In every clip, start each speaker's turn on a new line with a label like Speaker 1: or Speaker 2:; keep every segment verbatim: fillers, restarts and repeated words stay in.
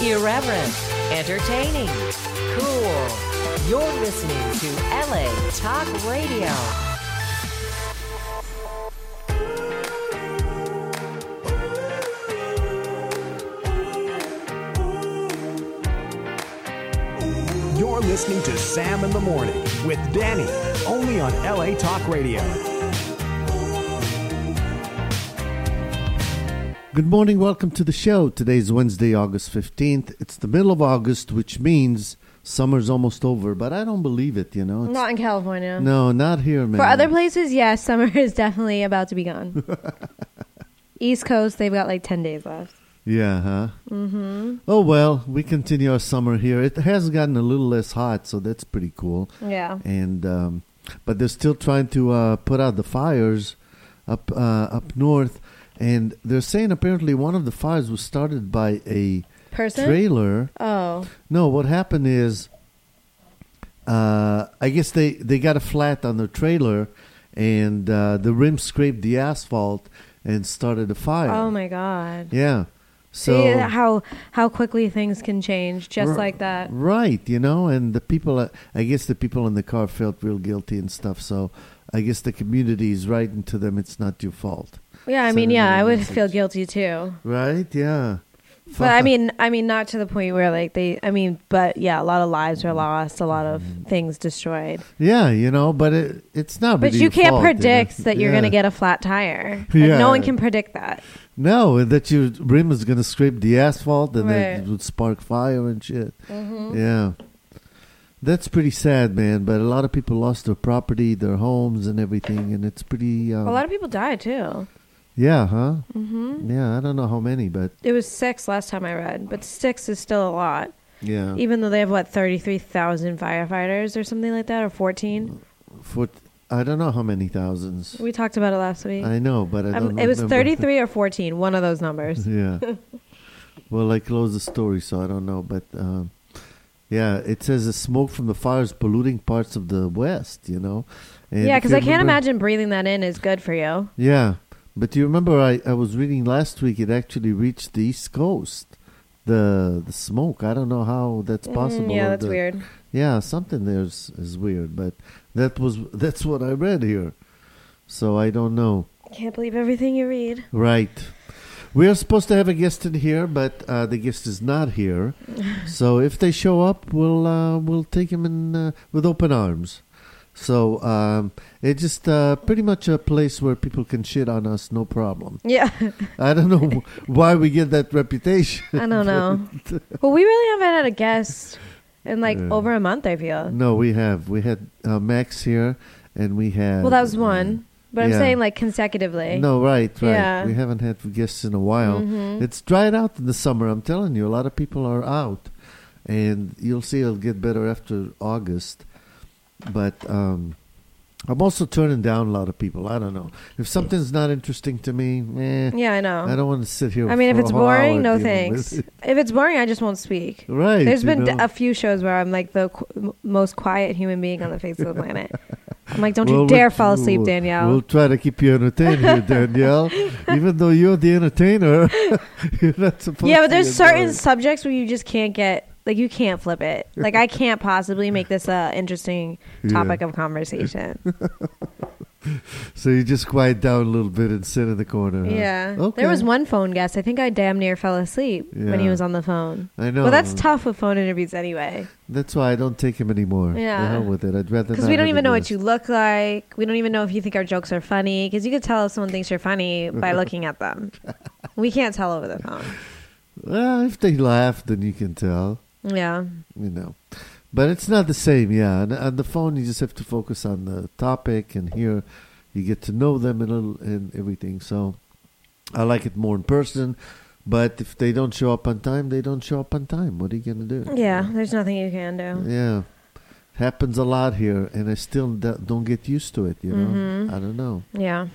Speaker 1: Irreverent, entertaining, cool. You're listening to L A Talk Radio.
Speaker 2: You're listening to Sam in the Morning with Danny, only on L A Talk Radio.
Speaker 3: Good morning, welcome to the show. Today's Wednesday, August fifteenth. It's the middle of August, which means summer's almost over, but I don't believe it, you know. It's,
Speaker 4: not in California.
Speaker 3: No, not here, man.
Speaker 4: For other places, yes, summer is definitely about to be gone. East Coast, they've got like ten days left.
Speaker 3: Yeah, huh?
Speaker 4: Mm-hmm.
Speaker 3: Oh, well, we continue our summer here. It has gotten a little less hot, so that's pretty cool.
Speaker 4: Yeah.
Speaker 3: And um, but they're still trying to uh, put out the fires up uh, up north. And they're saying apparently one of the fires was started by a
Speaker 4: person
Speaker 3: trailer.
Speaker 4: Oh.
Speaker 3: No, what happened is, uh, I guess they, they got a flat on their trailer, and uh, the rim scraped the asphalt and started a fire.
Speaker 4: Oh, my God.
Speaker 3: Yeah. So
Speaker 4: See how how quickly things can change just
Speaker 3: r-
Speaker 4: like that.
Speaker 3: Right, you know, and the people, uh, I guess the people in the car felt real guilty and stuff, so I guess the community is writing to them, it's not your fault.
Speaker 4: Yeah, I
Speaker 3: Send
Speaker 4: mean, yeah,
Speaker 3: another
Speaker 4: I would
Speaker 3: message.
Speaker 4: feel guilty too.
Speaker 3: Right, yeah.
Speaker 4: But I mean, I mean, not to the point where like they, I mean, but yeah, a lot of lives are lost, a lot of things destroyed.
Speaker 3: Yeah, you know, but it, it's not
Speaker 4: But
Speaker 3: really
Speaker 4: you
Speaker 3: your
Speaker 4: can't
Speaker 3: fault,
Speaker 4: predict
Speaker 3: you know?
Speaker 4: that you're
Speaker 3: Yeah.
Speaker 4: going to get a flat tire. Like,
Speaker 3: Yeah.
Speaker 4: no one can predict that.
Speaker 3: No, and that your rim is going to scrape the asphalt and then
Speaker 4: Right.
Speaker 3: it would spark fire and shit.
Speaker 4: Mm-hmm.
Speaker 3: Yeah. That's pretty sad, man, but a lot of people lost their property, their homes and everything, and it's pretty... Um,
Speaker 4: A lot of people died too.
Speaker 3: Yeah, huh?
Speaker 4: Mm-hmm.
Speaker 3: Yeah, I don't know how many, but...
Speaker 4: It was six last time I read, but six is still a lot.
Speaker 3: Yeah.
Speaker 4: Even though they have, what, thirty-three thousand firefighters or something like that, or fourteen?
Speaker 3: For, I don't know how many thousands.
Speaker 4: We talked about it last week.
Speaker 3: I know, but I
Speaker 4: Um,
Speaker 3: don't
Speaker 4: it was
Speaker 3: remember.
Speaker 4: thirty-three or fourteen, one of those numbers.
Speaker 3: Yeah. Well, I closed the story, so I don't know. But, um, yeah, it says the smoke from the fires polluting parts of the West, you know. And
Speaker 4: Yeah,
Speaker 3: if
Speaker 4: because
Speaker 3: you
Speaker 4: I can't
Speaker 3: remember-
Speaker 4: imagine breathing that in is good for you.
Speaker 3: Yeah. But you remember I, I was reading last week, it actually reached the East Coast, the the smoke. I don't know how that's possible.
Speaker 4: Mm, yeah,
Speaker 3: or
Speaker 4: that's
Speaker 3: the-
Speaker 4: weird.
Speaker 3: Yeah, something there is, is weird. But that was that's what I read here. So I don't know.
Speaker 4: Can't believe everything you read.
Speaker 3: Right. We are supposed to have a guest in here, but uh, the guest is not here. So if they show up, we'll uh, we'll take him in uh, with open arms. So um, it's just uh, pretty much a place where people can shit on us, no problem.
Speaker 4: Yeah.
Speaker 3: I don't know why we get that reputation.
Speaker 4: I don't know. Well, we really haven't had a guest in like
Speaker 3: Yeah.
Speaker 4: over a month, I feel.
Speaker 3: No, we have. We had uh, Max here, and we had...
Speaker 4: Well, that was one. But I'm
Speaker 3: yeah.
Speaker 4: saying like consecutively.
Speaker 3: No, right, right.
Speaker 4: Yeah.
Speaker 3: We haven't had guests in a while.
Speaker 4: Mhm.
Speaker 3: It's dried out in the summer. I'm telling you, a lot of people are out. And you'll see it'll get better after August. But um, I'm also turning down a lot of people. I don't know. If something's not interesting to me, eh,
Speaker 4: Yeah, I know.
Speaker 3: I don't want to sit here
Speaker 4: I mean, if
Speaker 3: for
Speaker 4: it's
Speaker 3: a whole hour
Speaker 4: boring, no
Speaker 3: dealing
Speaker 4: thanks.
Speaker 3: with it.
Speaker 4: If it's boring, I just won't speak.
Speaker 3: Right.
Speaker 4: There's
Speaker 3: you
Speaker 4: been
Speaker 3: know.
Speaker 4: d- a few shows where I'm like the qu- m- most quiet human being on the face of the planet. I'm like, don't
Speaker 3: Well,
Speaker 4: you dare
Speaker 3: we'll-
Speaker 4: fall asleep,
Speaker 3: we'll-
Speaker 4: Danielle.
Speaker 3: We'll try to keep you entertained here, Danielle. Even though you're the entertainer, you're not supposed
Speaker 4: Yeah,
Speaker 3: to
Speaker 4: but there's
Speaker 3: be
Speaker 4: certain
Speaker 3: boring.
Speaker 4: subjects where you just can't get, like, you can't flip it. Like, I can't possibly make this a interesting topic
Speaker 3: Yeah.
Speaker 4: of conversation.
Speaker 3: So you just quiet down a little bit and sit in the corner. Huh?
Speaker 4: Yeah.
Speaker 3: Okay.
Speaker 4: There was one phone guest. I think I damn near fell asleep when he
Speaker 3: Yeah.
Speaker 4: was on the phone.
Speaker 3: I know.
Speaker 4: Well, that's tough with phone interviews anyway.
Speaker 3: That's why I don't take him anymore.
Speaker 4: Yeah.
Speaker 3: The hell with it. I'd rather
Speaker 4: Because
Speaker 3: not
Speaker 4: we don't
Speaker 3: have
Speaker 4: even
Speaker 3: a
Speaker 4: know what
Speaker 3: guest.
Speaker 4: you look like. We don't even know if you think our jokes are funny. Because you could tell if someone thinks you're funny by looking at them. We can't tell over the phone.
Speaker 3: Well, if they laugh, then you can tell.
Speaker 4: Yeah.
Speaker 3: You know. But it's not the same, yeah. On, on the phone, you just have to focus on the topic, and here you get to know them and, little, and everything. So I like it more in person. But if they don't show up on time, they don't show up on time. What are you going to do?
Speaker 4: Yeah, there's nothing you can do.
Speaker 3: Yeah. Happens a lot here, and I still d- don't get used to it, you know?
Speaker 4: Mhm.
Speaker 3: I don't know.
Speaker 4: Yeah.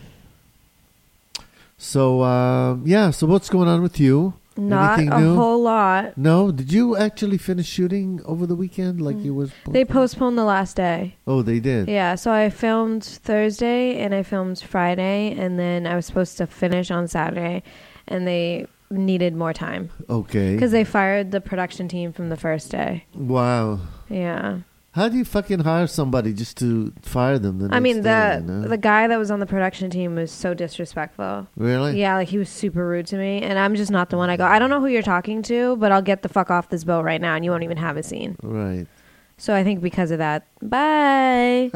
Speaker 3: So, uh, yeah, so what's going on with you?
Speaker 4: Not
Speaker 3: Anything
Speaker 4: a
Speaker 3: new?
Speaker 4: whole lot.
Speaker 3: No? Did you actually finish shooting over the weekend like you was?
Speaker 4: They postponed the last day.
Speaker 3: Oh, they did?
Speaker 4: Yeah, so I filmed Thursday and I filmed Friday, and then I was supposed to finish on Saturday, and they needed more time
Speaker 3: Okay.
Speaker 4: because they fired the production team from the first day.
Speaker 3: Wow.
Speaker 4: Yeah.
Speaker 3: How do you fucking hire somebody just to fire them? The
Speaker 4: I
Speaker 3: next
Speaker 4: mean, the
Speaker 3: day, you know?
Speaker 4: the guy that was on the production team was so disrespectful.
Speaker 3: Really?
Speaker 4: Yeah, like he was super rude to me, and I'm just not the one. I go, I don't know who you're talking to, but I'll get the fuck off this boat right now, and you won't even have a scene.
Speaker 3: Right.
Speaker 4: So I think because of that, bye.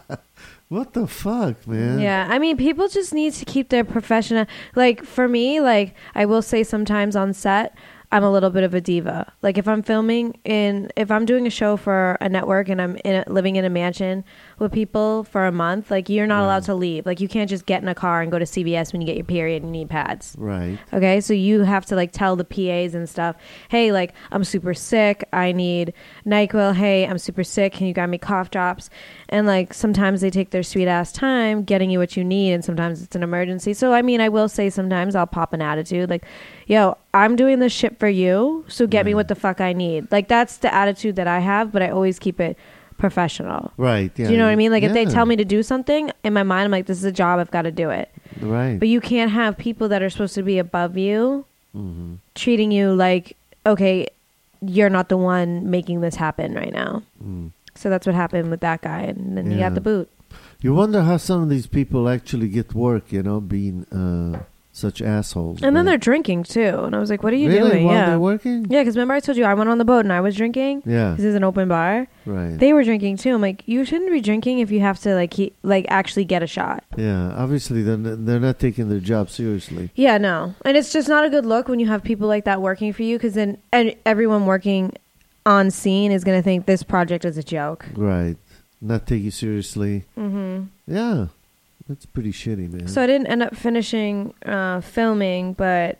Speaker 3: What the fuck, man?
Speaker 4: Yeah, I mean, people just need to keep their professional. Like for me, like I will say sometimes on set, I'm a little bit of a diva. Like if I'm filming in, if I'm doing a show for a network and I'm in a, living in a mansion with people for a month, like you're not
Speaker 3: Right.
Speaker 4: allowed to leave. Like you can't just get in a car and go to C V S when you get your period and you need pads.
Speaker 3: Right.
Speaker 4: Okay, so you have to like tell the P As and stuff, hey, like I'm super sick, I need NyQuil, hey, I'm super sick, can you grab me cough drops? And like sometimes they take their sweet ass time getting you what you need, and sometimes it's an emergency. So I mean, I will say sometimes I'll pop an attitude like, yo, I'm doing this shit for you, so get me what the fuck I need. Like that's the attitude that I have, but I always keep it professional.
Speaker 3: Right. Yeah.
Speaker 4: Do you know what I mean? Like if they
Speaker 3: Yeah.
Speaker 4: tell me to do something, in my mind I'm like, this is a job, I've got to do it.
Speaker 3: Right.
Speaker 4: But you can't have people that are supposed to be above you
Speaker 3: Mm-hmm.
Speaker 4: treating you like, okay, you're not the one making this happen right now.
Speaker 3: Mm.
Speaker 4: So that's what happened with that guy, and then he
Speaker 3: Yeah.
Speaker 4: got the boot.
Speaker 3: You wonder how some of these people actually get work, you know, being uh, such assholes.
Speaker 4: And then
Speaker 3: right?
Speaker 4: they're drinking too, and I was like, what are you
Speaker 3: really?
Speaker 4: doing?
Speaker 3: While
Speaker 4: yeah.
Speaker 3: they're working?
Speaker 4: Yeah, because remember I told you I went on the boat and I was drinking?
Speaker 3: Yeah.
Speaker 4: This is an open bar.
Speaker 3: Right.
Speaker 4: They were drinking too. I'm like, you shouldn't be drinking if you have to like keep, like actually get a shot.
Speaker 3: Yeah. Obviously, they're n- they're not taking their job seriously.
Speaker 4: Yeah, no. And it's just not a good look when you have people like that working for you, because then and everyone working on scene is going to think this project is a joke.
Speaker 3: Right. Not take you seriously.
Speaker 4: Mm-hmm.
Speaker 3: Yeah. That's pretty shitty, man.
Speaker 4: So I didn't end up finishing uh, filming, but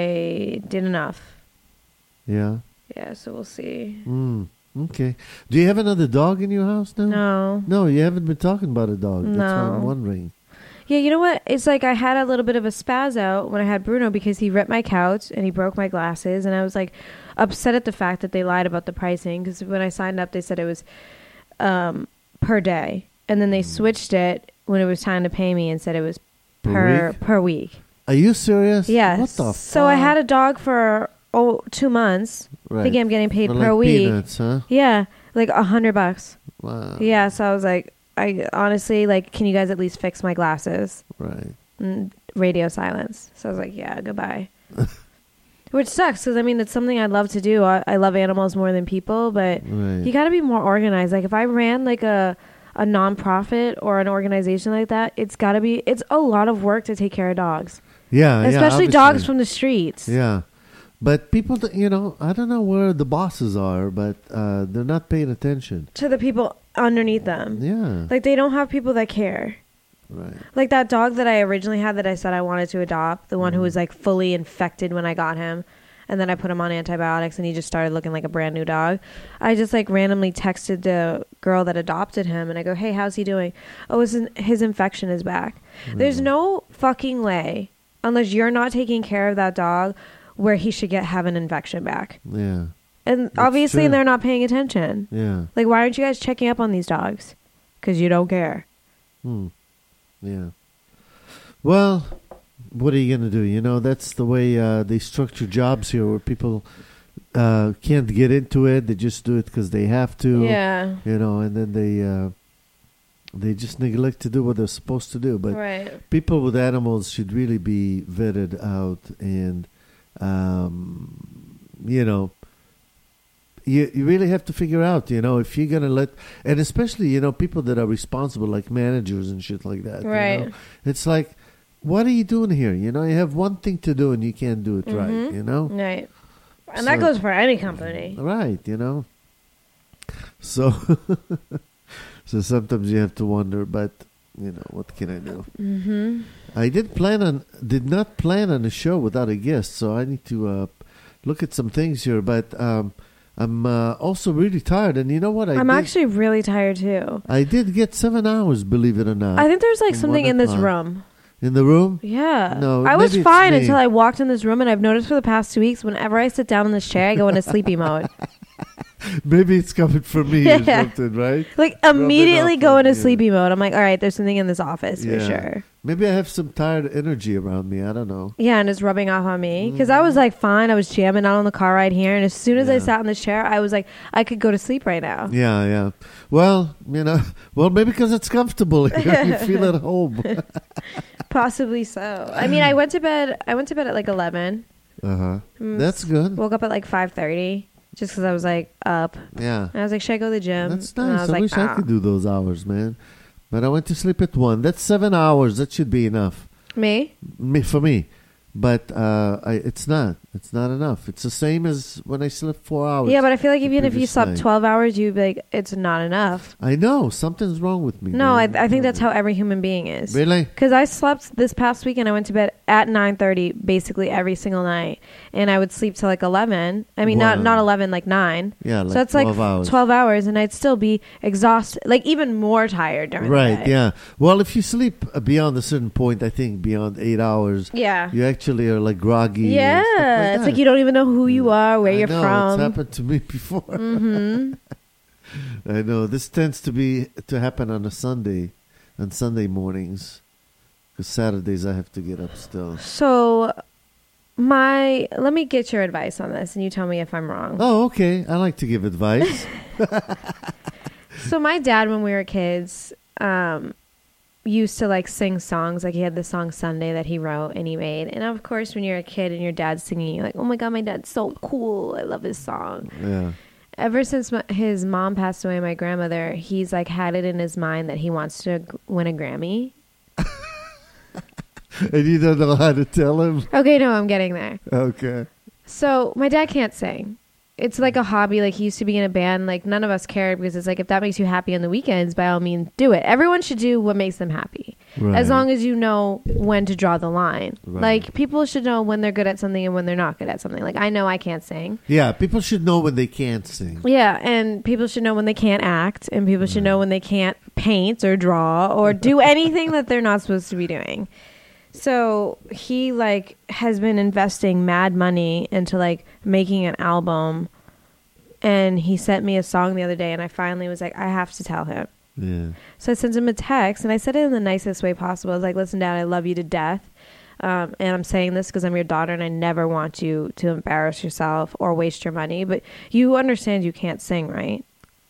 Speaker 4: I did enough.
Speaker 3: yeah.
Speaker 4: Yeah, so we'll see.
Speaker 3: Mm. Okay. Do you have another dog in your house now?
Speaker 4: No.
Speaker 3: No, you haven't been talking about a dog. That's why
Speaker 4: No.
Speaker 3: I'm wondering.
Speaker 4: Yeah, you know what? It's like I had a little bit of a spaz out when I had Bruno because he ripped my couch and he broke my glasses. And I was like upset at the fact that they lied about the pricing, because when I signed up, they said it was um, per day. And then they switched it when it was time to pay me and said it was
Speaker 3: Per
Speaker 4: per
Speaker 3: week?
Speaker 4: per week.
Speaker 3: Are you serious?
Speaker 4: Yes.
Speaker 3: What the fuck?
Speaker 4: So I had a dog for oh two months.
Speaker 3: Right.
Speaker 4: Thinking I'm getting paid
Speaker 3: They're
Speaker 4: per
Speaker 3: like
Speaker 4: week.
Speaker 3: peanuts, huh?
Speaker 4: Yeah, like a hundred bucks.
Speaker 3: Wow.
Speaker 4: Yeah, so I was like, I honestly like, can you guys at least fix my glasses?
Speaker 3: Right.
Speaker 4: And radio silence. So I was like, yeah, goodbye. Which sucks, because I mean, it's something I love to do. I, I love animals more than people, but
Speaker 3: Right.
Speaker 4: you got to be more organized. Like if I ran like a a nonprofit or an organization like that, it's got to be. It's a lot of work to take care of dogs,
Speaker 3: yeah, yeah.
Speaker 4: especially
Speaker 3: obviously.
Speaker 4: dogs from the streets.
Speaker 3: Yeah. But people, th- you know, I don't know where the bosses are, but uh, they're not paying attention.
Speaker 4: To the people underneath them.
Speaker 3: Yeah.
Speaker 4: Like they don't have people that care.
Speaker 3: Right.
Speaker 4: Like that dog that I originally had that I said I wanted to adopt, the one who
Speaker 3: Mhm.
Speaker 4: was like fully infected when I got him. And then I put him on antibiotics and he just started looking like a brand new dog. I just like randomly texted the girl that adopted him and I go, hey, how's he doing? Oh, his, his infection is back. There's
Speaker 3: Mhm.
Speaker 4: no fucking way, unless you're not taking care of that dog, where he should get have an infection back.
Speaker 3: Yeah.
Speaker 4: And
Speaker 3: That's
Speaker 4: obviously
Speaker 3: true.
Speaker 4: they're not paying attention.
Speaker 3: Yeah.
Speaker 4: Like, why aren't you guys checking up on these dogs? Because you don't care.
Speaker 3: Hmm. Yeah. Well, what are you going to do? You know, that's the way uh, they structure jobs here, where people uh, can't get into it. They just do it because they have to.
Speaker 4: Yeah.
Speaker 3: You know, and then they uh, they just neglect to do what they're supposed to do. But
Speaker 4: Right.
Speaker 3: people with animals should really be vetted out, and um, you know, you you really have to figure out, you know, if you're gonna let, and especially, you know, people that are responsible, like managers and shit like that.
Speaker 4: Right.
Speaker 3: You know? It's like, what are you doing here? You know, you have one thing to do and you can't do it right.
Speaker 4: Mhm.
Speaker 3: You know.
Speaker 4: Right. And that
Speaker 3: So-
Speaker 4: goes for any company.
Speaker 3: Right. You know. So, so sometimes you have to wonder, but you know, what can I do?
Speaker 4: Mm-hmm.
Speaker 3: I did plan on, did not plan on a show without a guest, so I need to uh, look at some things here. But um, I'm uh, also really tired, and you know what? I
Speaker 4: I'm
Speaker 3: did,
Speaker 4: actually really tired too.
Speaker 3: I did get seven hours, believe it or not.
Speaker 4: I think there's like
Speaker 3: from
Speaker 4: something
Speaker 3: one
Speaker 4: in this
Speaker 3: o'clock.
Speaker 4: room.
Speaker 3: In the room?
Speaker 4: Yeah.
Speaker 3: No,
Speaker 4: I was
Speaker 3: maybe it's
Speaker 4: fine
Speaker 3: me.
Speaker 4: until I walked in this room, and I've noticed for the past two weeks, whenever I sit down in this chair, I go into sleepy mode.
Speaker 3: Maybe it's coming from me or something, right?
Speaker 4: Like
Speaker 3: Rub it
Speaker 4: immediately
Speaker 3: off
Speaker 4: go
Speaker 3: on
Speaker 4: into
Speaker 3: you.
Speaker 4: sleepy mode. I'm like, all right, there's something in this office
Speaker 3: Yeah.
Speaker 4: for sure.
Speaker 3: Maybe I have some tired energy around me. I don't know.
Speaker 4: Yeah, and it's rubbing off on me because I was like fine. I was jamming out on the car ride here, and as soon as I
Speaker 3: Yeah.
Speaker 4: sat in this chair, I was like, I could go to sleep right now.
Speaker 3: Yeah, yeah. Well, you know, well, maybe because it's comfortable here. You feel at home.
Speaker 4: Possibly so. I mean, I went to bed. I went to bed at like eleven.
Speaker 3: Uh huh.
Speaker 4: Mm,
Speaker 3: That's good.
Speaker 4: Woke up at like five thirty just because I was like up.
Speaker 3: Yeah.
Speaker 4: And I was like, should I go to the gym?
Speaker 3: That's
Speaker 4: And I
Speaker 3: nice.
Speaker 4: was
Speaker 3: I
Speaker 4: like,
Speaker 3: wish I
Speaker 4: "Nah."
Speaker 3: could do those hours, man. But I went to sleep at one. That's seven hours. That should be enough.
Speaker 4: Me?
Speaker 3: Me for me. But uh, I, it's not. It's not enough. It's the same as when I slept four hours.
Speaker 4: Yeah, but I feel like
Speaker 3: the
Speaker 4: even if you
Speaker 3: previous
Speaker 4: slept
Speaker 3: night.
Speaker 4: twelve hours, you'd be like, it's not enough.
Speaker 3: I know something's wrong with me.
Speaker 4: No, I,
Speaker 3: man.
Speaker 4: I think that's how every human being is.
Speaker 3: Really?
Speaker 4: Because I slept this past weekend. I went to bed at nine thirty basically every single night. And I would sleep till like eleven. I mean, not
Speaker 3: Wow.
Speaker 4: not eleven, like nine.
Speaker 3: Yeah, like
Speaker 4: so that's like
Speaker 3: twelve hours.
Speaker 4: twelve hours. And I'd still be exhausted, like even more tired during the
Speaker 3: Right.
Speaker 4: day.
Speaker 3: Yeah. Well, if you sleep uh, beyond a certain point, I think beyond eight hours,
Speaker 4: Yeah.
Speaker 3: you actually are like groggy.
Speaker 4: Yeah.
Speaker 3: and stuff like
Speaker 4: It's
Speaker 3: that.
Speaker 4: like you don't even know who you are, where
Speaker 3: I
Speaker 4: you're
Speaker 3: know,
Speaker 4: from.
Speaker 3: It's happened to me before.
Speaker 4: Mm-hmm.
Speaker 3: I know this tends to be to happen on a Sunday, on Sunday mornings, because Saturdays I have to get up still.
Speaker 4: So, my let me get your advice on this, and you tell me if I'm wrong.
Speaker 3: Oh, okay. I like to give advice.
Speaker 4: So, my dad, when we were kids, um, used to like sing songs. Like he had the song Sunday that he wrote and he made. And of course, when you're a kid and your dad's singing, you're like, "Oh my god, my dad's so cool! I love his song."
Speaker 3: Yeah.
Speaker 4: Ever since my, his mom passed away, my grandmother, he's like had it in his mind that he wants to g- win a Grammy.
Speaker 3: And you don't know how to tell him.
Speaker 4: Okay, no, I'm getting there.
Speaker 3: Okay.
Speaker 4: So my dad can't sing. It's like a hobby. Like he used to be in a band. Like none of us cared because it's like if that makes you happy on the weekends, by all means, do it. Everyone should do what makes them happy,
Speaker 3: Right.
Speaker 4: as long as you know when to draw the line.
Speaker 3: Right.
Speaker 4: Like people should know when they're good at something and when they're not good at something. Like I know I can't sing.
Speaker 3: Yeah, people should know when they can't sing.
Speaker 4: Yeah, and people should know when they can't act, and people should know when they can't paint or draw or do anything that they're not supposed to be doing. So he like has been investing mad money into like making an album, and he sent me a song the other day, and I finally was like, I have to tell him.
Speaker 3: Yeah.
Speaker 4: So I sent him a text, and I said it in the nicest way possible. I was like, listen, Dad, I love you to death. Um, and I'm saying this because I'm your daughter, and I never want you to embarrass yourself or waste your money. But you understand you can't sing, right?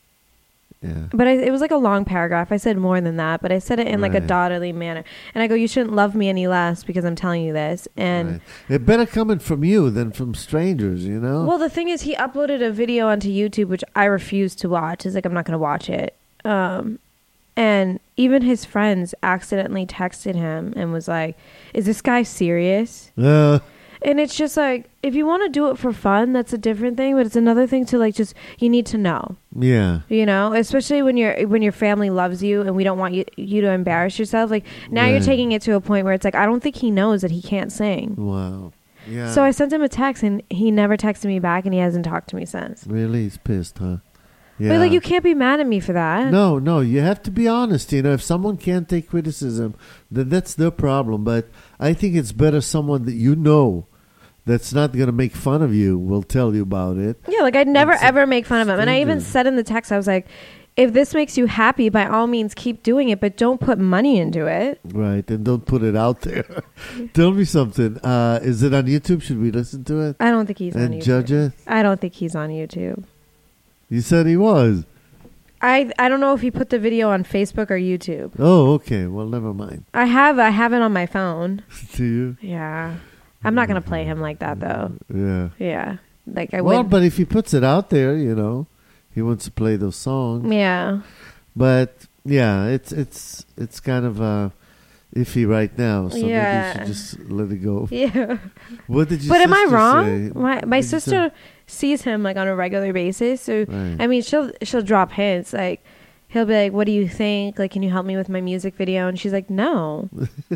Speaker 3: Yeah.
Speaker 4: But I, it was like a long paragraph. I said more than that, but I said it in like a
Speaker 3: Right.
Speaker 4: daughterly manner. And I go, you shouldn't love me any less because I'm telling you this. And
Speaker 3: Right. It better coming from you than from strangers, you know?
Speaker 4: well, the thing is, he uploaded a video onto YouTube, which I refused to watch. He's like, I'm not going to watch it. Um, and even his friends accidentally texted him and was like, is this guy serious?
Speaker 3: Uh,
Speaker 4: And it's just like, if you want to do it for fun, that's a different thing. But it's another thing to like, just, you need to know,
Speaker 3: yeah.
Speaker 4: you know, especially when you're, when your family loves you and we don't want you, you to embarrass yourself. Like now you're
Speaker 3: Right.
Speaker 4: taking it to a point where it's like, I don't think he knows that he can't sing.
Speaker 3: Wow. Yeah.
Speaker 4: So I sent him a text and he never texted me back and he hasn't talked to me since.
Speaker 3: Really? He's pissed, huh? Yeah.
Speaker 4: But like, you can't be mad at me for that.
Speaker 3: No, no, you have to be honest. You know, if someone can't take criticism, then that's their problem. But I think it's better someone that you know that's not going to make fun of you will tell you about it.
Speaker 4: Yeah, like I'd never
Speaker 3: It's a
Speaker 4: ever make fun of him. And I even
Speaker 3: stranger.
Speaker 4: said in the text, I was like, if this makes you happy, by all means keep doing it, but don't put money into it.
Speaker 3: Right, and don't put it out there. Tell me something. Uh, is it on YouTube? Should we listen to it
Speaker 4: I don't think he's on
Speaker 3: and
Speaker 4: YouTube.
Speaker 3: judge it?
Speaker 4: I don't think he's on YouTube.
Speaker 3: You said he was.
Speaker 4: I I don't know if he put the video on Facebook or YouTube.
Speaker 3: Oh, okay. Well, never mind.
Speaker 4: I have I have it on my phone.
Speaker 3: Do you?
Speaker 4: Yeah. I'm not going to play him like that though.
Speaker 3: Yeah.
Speaker 4: Yeah. Like I
Speaker 3: Well,
Speaker 4: would.
Speaker 3: but if he puts it out there, you know, he wants to play those songs.
Speaker 4: Yeah.
Speaker 3: But yeah, it's it's it's kind of uh, iffy right now. So
Speaker 4: Yeah.
Speaker 3: maybe you should just let it go.
Speaker 4: Yeah.
Speaker 3: What did you?
Speaker 4: But am I
Speaker 3: sister
Speaker 4: wrong?
Speaker 3: say?
Speaker 4: My my
Speaker 3: Did you
Speaker 4: sister
Speaker 3: say-
Speaker 4: sees him like on a regular basis. So
Speaker 3: Right.
Speaker 4: I mean, she'll she'll drop hints like he'll be like, "What do you think? Like, can you help me with my music video?" And she's like, "No."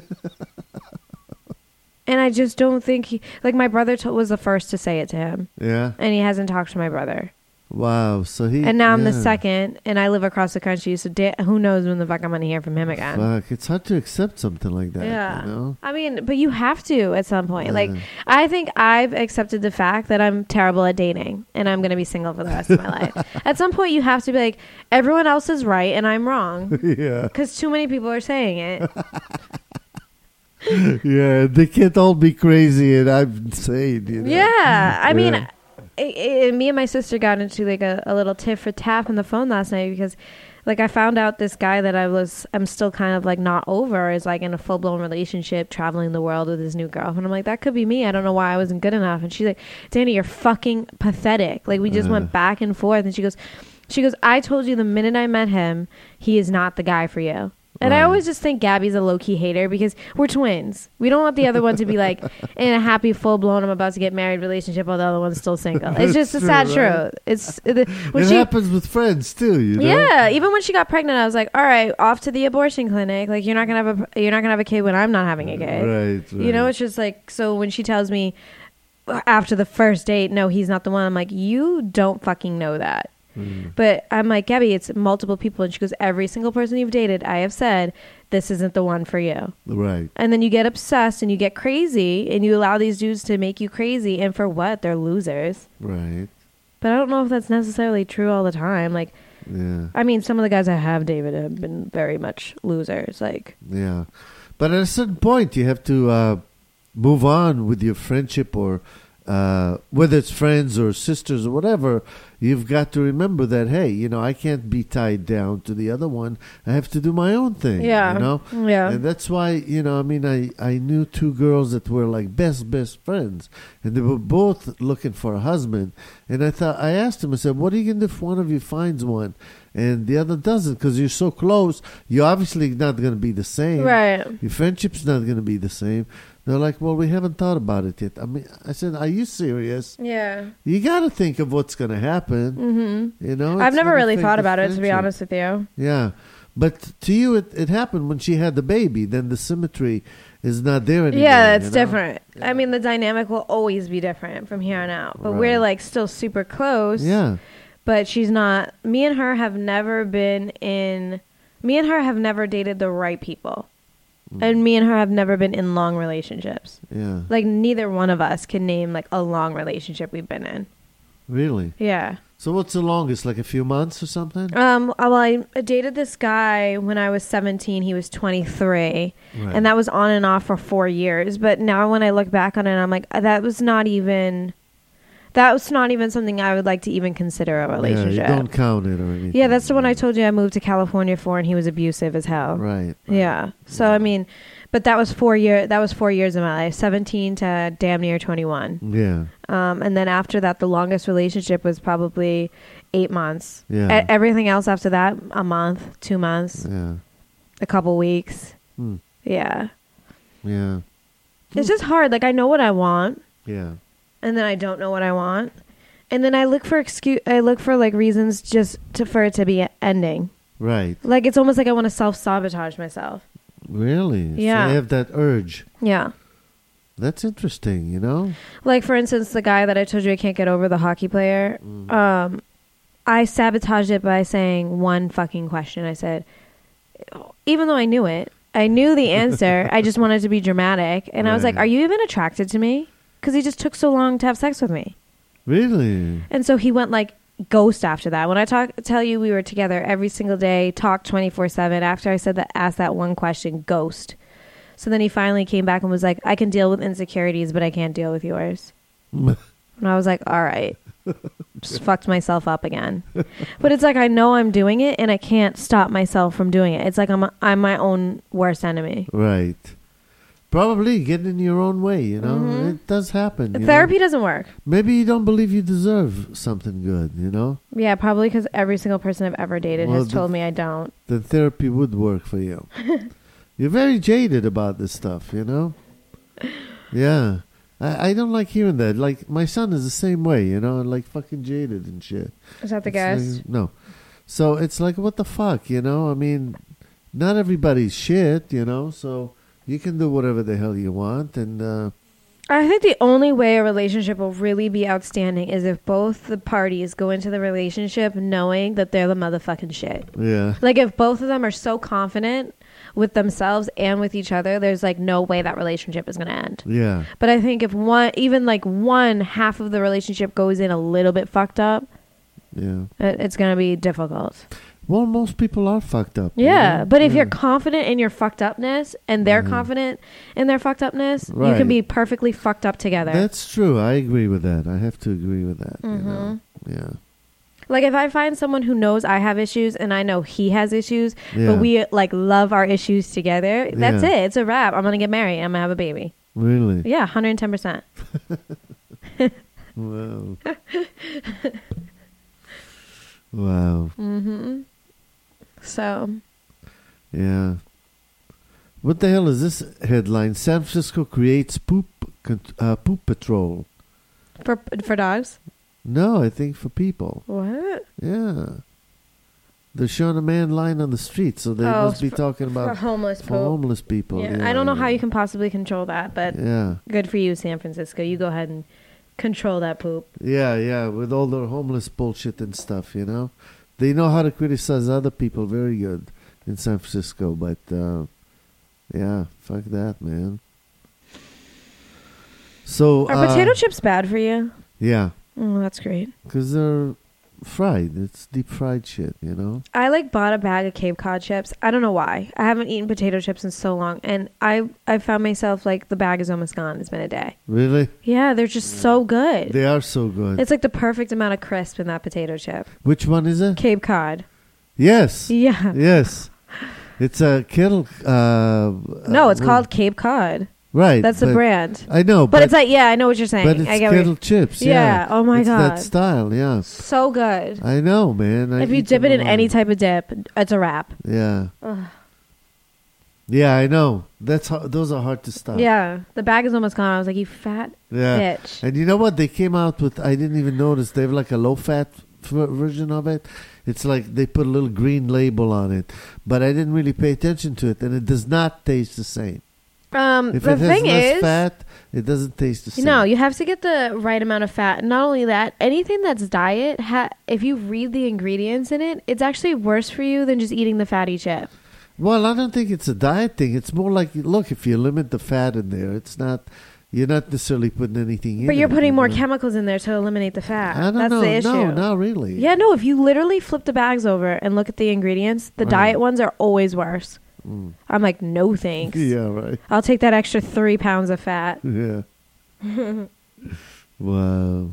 Speaker 4: And I just don't think he like my brother t- was the first to say it to him,
Speaker 3: Yeah.
Speaker 4: and he hasn't talked to my brother.
Speaker 3: Wow. So he
Speaker 4: And now I'm the
Speaker 3: yeah.
Speaker 4: second, and I live across the country, so da- who knows when the fuck I'm going to hear from him again.
Speaker 3: Fuck, it's hard to accept something like that.
Speaker 4: Yeah.
Speaker 3: You know?
Speaker 4: I mean, but you have to at some point. Like,
Speaker 3: Yeah.
Speaker 4: I think I've accepted the fact that I'm terrible at dating and I'm going to be single for the rest of my life. At some point, you have to be like, everyone else is right and I'm wrong.
Speaker 3: yeah.
Speaker 4: Because too many people are saying it.
Speaker 3: Yeah. They can't all be crazy and I'm insane. You know?
Speaker 4: Yeah. I mean,
Speaker 3: Yeah.
Speaker 4: it, it, me and my sister got into like a, a little tiff for tap on the phone last night because like I found out this guy that I was I'm still kind of like not over is like in a full-blown relationship traveling the world with his new girlfriend. I'm like, that could be me. I don't know why I wasn't good enough. And she's like, Danny, you're fucking pathetic. Like we just
Speaker 3: Uh.
Speaker 4: went back and forth. And she goes she goes I told you the minute I met him he is not the guy for you. And I
Speaker 3: Right.
Speaker 4: always just think Gabby's a low-key hater because we're twins. We don't want the other one to be like in a happy, full-blown, I'm about to get married relationship while the other one's still single. It's just a
Speaker 3: True,
Speaker 4: sad
Speaker 3: right?
Speaker 4: truth. It's the, when
Speaker 3: It
Speaker 4: she,
Speaker 3: happens with friends too, you know?
Speaker 4: yeah. Even when she got pregnant, I was like, all right, off to the abortion clinic. Like you're not gonna have a you're not gonna have a kid when I'm not having a kid.
Speaker 3: Right, right.
Speaker 4: You know, it's just like so when she tells me after the first date, no, he's not the one. I'm like, you don't fucking know that.
Speaker 3: Mm.
Speaker 4: But I'm like, Gabby, it's multiple people. And she goes, every single person you've dated, I have said, this isn't the one for you.
Speaker 3: Right.
Speaker 4: And then you get obsessed and you get crazy and you allow these dudes to make you crazy. And for what? They're losers.
Speaker 3: Right.
Speaker 4: But I don't know if that's necessarily true all the time. Like,
Speaker 3: Yeah.
Speaker 4: I mean, some of the guys I have dated have been very much losers. Like,
Speaker 3: Yeah. But at a certain point, you have to uh, move on with your friendship or uh, whether it's friends or sisters or whatever. You've got to remember that, hey, you know, I can't be tied down to the other one. I have to do my own thing.
Speaker 4: yeah.
Speaker 3: You know?
Speaker 4: Yeah.
Speaker 3: And that's why, you know, I mean, I, I knew two girls that were like best, best friends. And they were both looking for a husband. And I thought, I asked them, I said, what are you going to do if one of you finds one and the other doesn't? Because you're so close, you're obviously not going to be the same.
Speaker 4: Right.
Speaker 3: Your friendship's not going to be the same. They're like, well, we haven't thought about it yet. I mean, I said, are you serious?
Speaker 4: Yeah.
Speaker 3: You got to think of what's going to happen.
Speaker 4: Mm-hmm.
Speaker 3: You know,
Speaker 4: I've
Speaker 3: it's
Speaker 4: never
Speaker 3: gonna
Speaker 4: really
Speaker 3: affect
Speaker 4: thought
Speaker 3: the
Speaker 4: about it, to be
Speaker 3: friendship.
Speaker 4: honest with you.
Speaker 3: Yeah. But to you, it, it happened when she had the baby. Then the symmetry is not there anymore.
Speaker 4: Yeah, it's
Speaker 3: you know?
Speaker 4: different. I mean, the dynamic will always be different from here on out. But we're
Speaker 3: Right.
Speaker 4: like still super close.
Speaker 3: Yeah.
Speaker 4: But she's not. Me and her have never been in. Me and her have never dated the right people.
Speaker 3: Mm.
Speaker 4: And me and her have never been in long relationships.
Speaker 3: Yeah.
Speaker 4: Like neither one of us can name like a long relationship we've been in.
Speaker 3: Really?
Speaker 4: Yeah.
Speaker 3: So what's the longest? Like a few months or something?
Speaker 4: Um. Well, I dated this guy when I was seventeen. He was twenty-three,
Speaker 3: Right.
Speaker 4: and that was on and off for four years. But now when I look back on it, I'm like, that was not even. That was not even something I would like to even consider a relationship.
Speaker 3: Yeah, you don't count it or anything.
Speaker 4: Yeah, that's the one I told you I moved to California for, and he was abusive as hell.
Speaker 3: Right. right.
Speaker 4: Yeah. So I mean, but that was four year. That was four years of my life, seventeen to damn near twenty-one.
Speaker 3: Yeah.
Speaker 4: Um, and then after that, the longest relationship was probably eight months.
Speaker 3: Yeah.
Speaker 4: E- everything else after that, a month, two months,
Speaker 3: Yeah.
Speaker 4: a couple weeks.
Speaker 3: Hmm.
Speaker 4: Yeah.
Speaker 3: Yeah.
Speaker 4: It's just hard. Like I know what I want,
Speaker 3: Yeah.
Speaker 4: and then I don't know what I want, and then I look for excuse. I look for like reasons just to for it to be ending.
Speaker 3: Right.
Speaker 4: Like it's almost like I want to self sabotage myself.
Speaker 3: Really?
Speaker 4: Yeah.
Speaker 3: So you have that urge.
Speaker 4: Yeah.
Speaker 3: That's interesting, you know?
Speaker 4: Like for instance, the guy that I told you I can't get over, the hockey player.
Speaker 3: Mm.
Speaker 4: Um, I sabotaged it by saying one fucking question. I said, even though I knew it, I knew the answer. I just wanted to be dramatic, and I was like,
Speaker 3: Right.
Speaker 4: "Are you even attracted to me?" Because he just took so long to have sex with me.
Speaker 3: Really?
Speaker 4: And so he went like ghost after that. When I talk, tell you we were together every single day, talked twenty-four seven. After I said that, asked that one question, ghost. So then he finally came back and was like, I can deal with insecurities, but I can't deal with yours. And I was like, all right. Just fucked myself up again. But it's like I know I'm doing it and I can't stop myself from doing it. It's like I'm, I'm my own worst enemy.
Speaker 3: Right. Probably get in your own way, you know?
Speaker 4: Mhm.
Speaker 3: It does happen. you
Speaker 4: Therapy
Speaker 3: know?
Speaker 4: doesn't work.
Speaker 3: Maybe you don't believe you deserve something good, you know?
Speaker 4: Yeah, probably because every single person I've ever dated
Speaker 3: Well,
Speaker 4: has
Speaker 3: the-
Speaker 4: told me I don't.
Speaker 3: Then therapy would work for you. You're very jaded about this stuff, you know? Yeah. I, I don't like hearing that. Like, my son is the same way, you know? Like, fucking jaded and shit.
Speaker 4: Is that the
Speaker 3: It's
Speaker 4: guest?
Speaker 3: like- no. So it's like, what the fuck, you know? I mean, not everybody's shit, you know? So you can do whatever the hell you want. And uh,
Speaker 4: I think the only way a relationship will really be outstanding is if both the parties go into the relationship knowing that they're the motherfucking shit.
Speaker 3: Yeah.
Speaker 4: Like if both of them are so confident with themselves and with each other, there's like no way that relationship is going to end.
Speaker 3: Yeah.
Speaker 4: But I think if one, even like one half of the relationship goes in a little bit fucked up,
Speaker 3: Yeah.
Speaker 4: it, it's going to be difficult.
Speaker 3: Well, most people are fucked up.
Speaker 4: Yeah,
Speaker 3: you know?
Speaker 4: but if
Speaker 3: Yeah.
Speaker 4: you're confident in your fucked upness and they're
Speaker 3: Mhm.
Speaker 4: confident in their fucked upness, you
Speaker 3: Right.
Speaker 4: can be perfectly fucked up together.
Speaker 3: That's true. I agree with that. I have to agree with that. You know?
Speaker 4: Mm-hmm.
Speaker 3: Yeah.
Speaker 4: Like if I find someone who knows I have issues and I know he has issues,
Speaker 3: Yeah.
Speaker 4: but we like love our issues together, that's
Speaker 3: Yeah.
Speaker 4: it. It's a wrap. I'm gonna get married. I'm gonna have a baby.
Speaker 3: Really?
Speaker 4: Yeah, one hundred ten percent.
Speaker 3: Wow. Wow.
Speaker 4: Mm-hmm. So
Speaker 3: Yeah. What the hell is this headline? San Francisco creates poop con- uh, poop patrol.
Speaker 4: for for dogs,
Speaker 3: No, I think for people.
Speaker 4: what?
Speaker 3: Yeah. They're showing a man lying on the street, so they
Speaker 4: Oh,
Speaker 3: must be
Speaker 4: for-
Speaker 3: talking
Speaker 4: For
Speaker 3: about
Speaker 4: homeless
Speaker 3: for
Speaker 4: poop.
Speaker 3: homeless people.
Speaker 4: Yeah,
Speaker 3: Yeah,
Speaker 4: I don't know
Speaker 3: yeah.
Speaker 4: how you can possibly control that, but
Speaker 3: Yeah.
Speaker 4: good for you, San Francisco. You go ahead and control that poop.
Speaker 3: Yeah, yeah, with all their homeless bullshit and stuff, you know? They know how to criticize other people very good in San Francisco, but, uh, yeah, fuck that, man. So,
Speaker 4: Are
Speaker 3: uh,
Speaker 4: potato chips bad for you?
Speaker 3: yeah,
Speaker 4: Oh, that's great.
Speaker 3: because they're fried. It's deep fried shit, you know?
Speaker 4: I like bought a bag of Cape Cod chips. I don't know why. I haven't eaten potato chips in so long, and I I found myself like the bag is almost gone. It's been a day.
Speaker 3: Really?
Speaker 4: Yeah, they're just so good.
Speaker 3: They are so good.
Speaker 4: It's like the perfect amount of crisp in that potato chip.
Speaker 3: Which one is it?
Speaker 4: Cape Cod.
Speaker 3: Yes.
Speaker 4: Yeah.
Speaker 3: Yes. It's a kettle. Uh,
Speaker 4: No, it's
Speaker 3: uh,
Speaker 4: called Cape Cod.
Speaker 3: Right.
Speaker 4: That's the
Speaker 3: but-
Speaker 4: brand.
Speaker 3: I know,
Speaker 4: But, it's like, yeah, I know what you're saying.
Speaker 3: But it's
Speaker 4: I get what
Speaker 3: kettle
Speaker 4: you're-
Speaker 3: chips.
Speaker 4: Yeah,
Speaker 3: Yeah.
Speaker 4: oh my
Speaker 3: it's
Speaker 4: God.
Speaker 3: that style. Yeah.
Speaker 4: So good.
Speaker 3: I know, man. I
Speaker 4: if you
Speaker 3: eat
Speaker 4: dip
Speaker 3: them
Speaker 4: it in
Speaker 3: a lot.
Speaker 4: any type of dip, it's a wrap.
Speaker 3: Yeah.
Speaker 4: Ugh.
Speaker 3: Yeah, I know. That's how, those are hard to stop.
Speaker 4: Yeah, the bag is almost gone. I was like, you fat
Speaker 3: Yeah.
Speaker 4: bitch.
Speaker 3: And you know what? They came out with. I didn't even notice. They have like a low fat f- version of it. It's like they put a little green label on it, but I didn't really pay attention to it, and it does not taste the same.
Speaker 4: Um,
Speaker 3: If
Speaker 4: the
Speaker 3: it has
Speaker 4: thing
Speaker 3: less
Speaker 4: is,
Speaker 3: fat, it doesn't taste the same.
Speaker 4: no, you have to get the right amount of fat. Not only that, anything that's diet, ha- if you read the ingredients in it, it's actually worse for you than just eating the fatty chip.
Speaker 3: Well, I don't think it's a diet thing. It's more like, look, if you limit the fat in there, it's not. You're not necessarily putting anything in.
Speaker 4: But you're
Speaker 3: it,
Speaker 4: putting
Speaker 3: you
Speaker 4: more
Speaker 3: know?
Speaker 4: chemicals in there to eliminate the fat.
Speaker 3: I don't
Speaker 4: That's
Speaker 3: know.
Speaker 4: the issue.
Speaker 3: No, not really.
Speaker 4: Yeah, no, if you literally flip the bags over and look at the ingredients, the
Speaker 3: Right.
Speaker 4: diet ones are always worse.
Speaker 3: Mm.
Speaker 4: I'm like, no thanks.
Speaker 3: Yeah, right.
Speaker 4: I'll take that extra three pounds of fat.
Speaker 3: Yeah. Wow.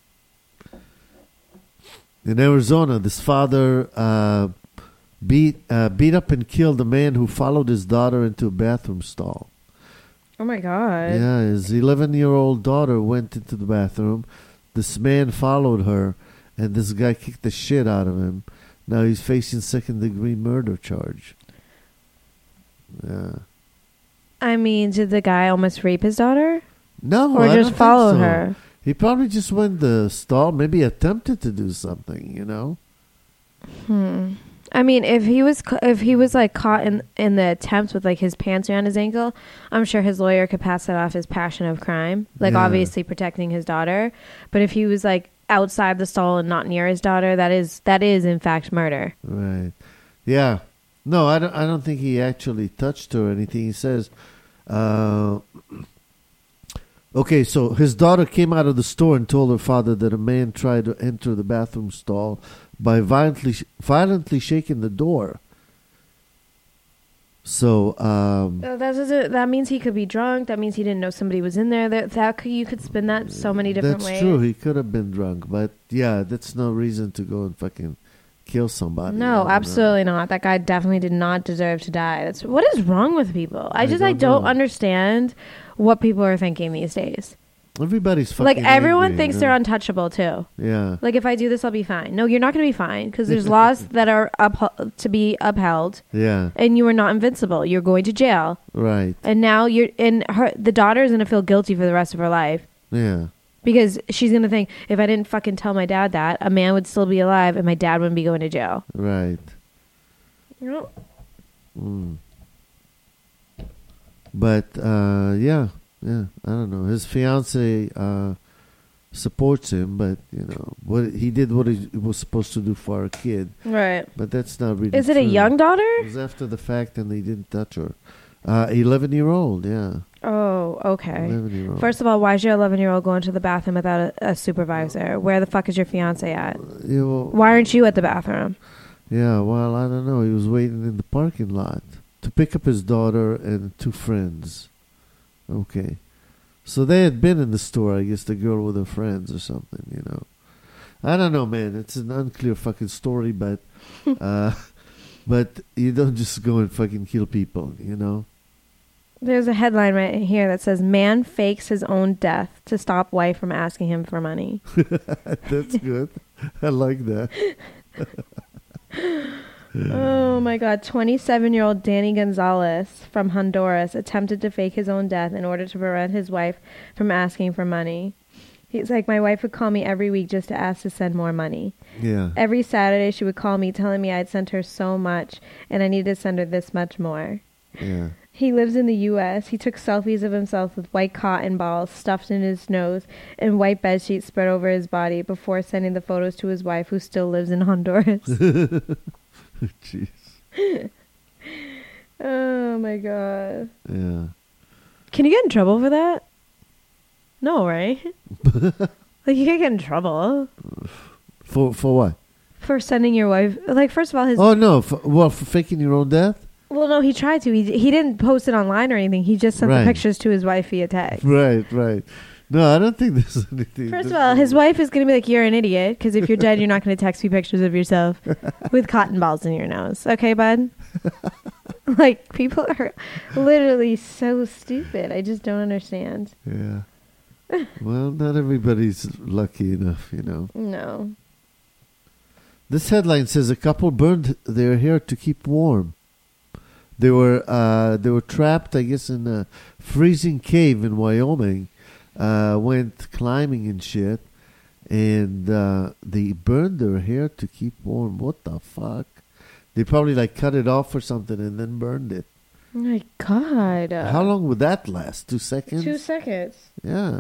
Speaker 3: In Arizona, this father uh, beat uh, beat up and killed a man who followed his daughter into a bathroom stall.
Speaker 4: Oh my God.
Speaker 3: Yeah, his eleven-year-old daughter went into the bathroom. This man followed her, and this guy kicked the shit out of him. Now he's facing second-degree murder charge. Yeah.
Speaker 4: I mean, did the guy almost rape his daughter?
Speaker 3: No,
Speaker 4: Or
Speaker 3: I
Speaker 4: just
Speaker 3: don't think
Speaker 4: follow
Speaker 3: so.
Speaker 4: her?
Speaker 3: He probably just went to the stall, maybe attempted to do something, you know?
Speaker 4: Hmm. I mean, if he was ca- if he was like caught in in the attempt with like his pants around his ankle, I'm sure his lawyer could pass that off as passion of crime, like
Speaker 3: Yeah.
Speaker 4: obviously protecting his daughter. But if he was like outside the stall and not near his daughter, that is that is in fact murder.
Speaker 3: Right. Yeah. No, I don't, I don't think he actually touched her or anything. He says, uh, okay, so his daughter came out of the store and told her father that a man tried to enter the bathroom stall by violently violently shaking the door. So, um,
Speaker 4: Uh, that doesn't- that means he could be drunk. That means he didn't know somebody was in there. That that could, you could spin that so many different
Speaker 3: that's
Speaker 4: ways.
Speaker 3: true. He could have been drunk, but yeah, that's no reason to go and fucking kill somebody. I
Speaker 4: No,
Speaker 3: don't know.
Speaker 4: absolutely not. That guy definitely did not deserve to die. That's what is wrong with people. I
Speaker 3: I
Speaker 4: just I
Speaker 3: don't
Speaker 4: don't
Speaker 3: know.
Speaker 4: understand what people are thinking these days.
Speaker 3: Everybody's fucking
Speaker 4: Like everyone
Speaker 3: angry,
Speaker 4: thinks
Speaker 3: you
Speaker 4: they're
Speaker 3: know?
Speaker 4: untouchable too.
Speaker 3: Yeah.
Speaker 4: Like if I do this, I'll be fine. No, you're not going to be fine because there's laws that are up to be upheld,
Speaker 3: Yeah.
Speaker 4: and you are not invincible. You're going to jail,
Speaker 3: Right.
Speaker 4: and now you're and her. The daughter is going to feel guilty for the rest of her life.
Speaker 3: Yeah.
Speaker 4: Because she's going to think, if I didn't fucking tell my dad that, a man would still be alive and my dad wouldn't be going to jail.
Speaker 3: Right.
Speaker 4: You know?
Speaker 3: Mm. But uh, yeah, Yeah, I don't know. His fiance uh, supports him, but you know what he did, what he was supposed to do for our kid.
Speaker 4: Right.
Speaker 3: But that's not really.
Speaker 4: Is it a
Speaker 3: true.
Speaker 4: young daughter?
Speaker 3: It was after the fact, and they didn't touch her. Uh, eleven-year-old, yeah.
Speaker 4: Oh, okay.
Speaker 3: eleven-year-old.
Speaker 4: First of all, why is your eleven-year-old going to the bathroom without a, a supervisor? Where the fuck is your fiance at?
Speaker 3: Yeah, well,
Speaker 4: Why aren't you at the bathroom?
Speaker 3: yeah, well, I don't know. He was waiting in the parking lot to pick up his daughter and two friends. Okay. So they had been in the store, I guess, the girl with her friends or something, you know. I don't know, man. It's an unclear fucking story, but uh, but you don't just go and fucking kill people, you know.
Speaker 4: There's a headline right here that says, "Man fakes his own death to stop wife from asking him for money."
Speaker 3: That's good. I like that.
Speaker 4: Oh my God. twenty-seven-year-old Danny Gonzalez from Honduras attempted to fake his own death in order to prevent his wife from asking for money. He's like, my wife would call me every week just to ask to send more money.
Speaker 3: Yeah.
Speaker 4: Every Saturday she would call me telling me I'd sent her so much and I needed to send her this much more.
Speaker 3: Yeah.
Speaker 4: He lives in the U S He took selfies of himself with white cotton balls stuffed in his nose and white bed sheets spread over his body before sending the photos to his wife, who still lives in Honduras.
Speaker 3: Jeez.
Speaker 4: Oh my God.
Speaker 3: Yeah.
Speaker 4: Can you get in trouble for that? No, right? Like, you can't get in trouble
Speaker 3: For for what?
Speaker 4: for sending your wife. Like, first of all, his
Speaker 3: Oh no! For, well, for faking your own death.
Speaker 4: well, no, he tried to. He he didn't post it online or anything. He just sent
Speaker 3: Right.
Speaker 4: the pictures to his wife via text.
Speaker 3: Right, right. No, I don't think there's anything.
Speaker 4: First of all, his wife is going to be like, "You're an idiot," because if you're dead, you're not going to text me pictures of yourself with cotton balls in your nose. Okay, bud? Like, people are literally so stupid. I just don't understand.
Speaker 3: Yeah. Well, not everybody's lucky enough, you know.
Speaker 4: No.
Speaker 3: This headline says a couple burned their hair to keep warm. They were uh, they were trapped, I guess, in a freezing cave in Wyoming. Uh, went climbing and shit, and uh, they burned their hair to keep warm. What the fuck? They probably like cut it off or something and then burned it.
Speaker 4: Oh my God.
Speaker 3: How long would that last? Two seconds?
Speaker 4: Two seconds.
Speaker 3: Yeah.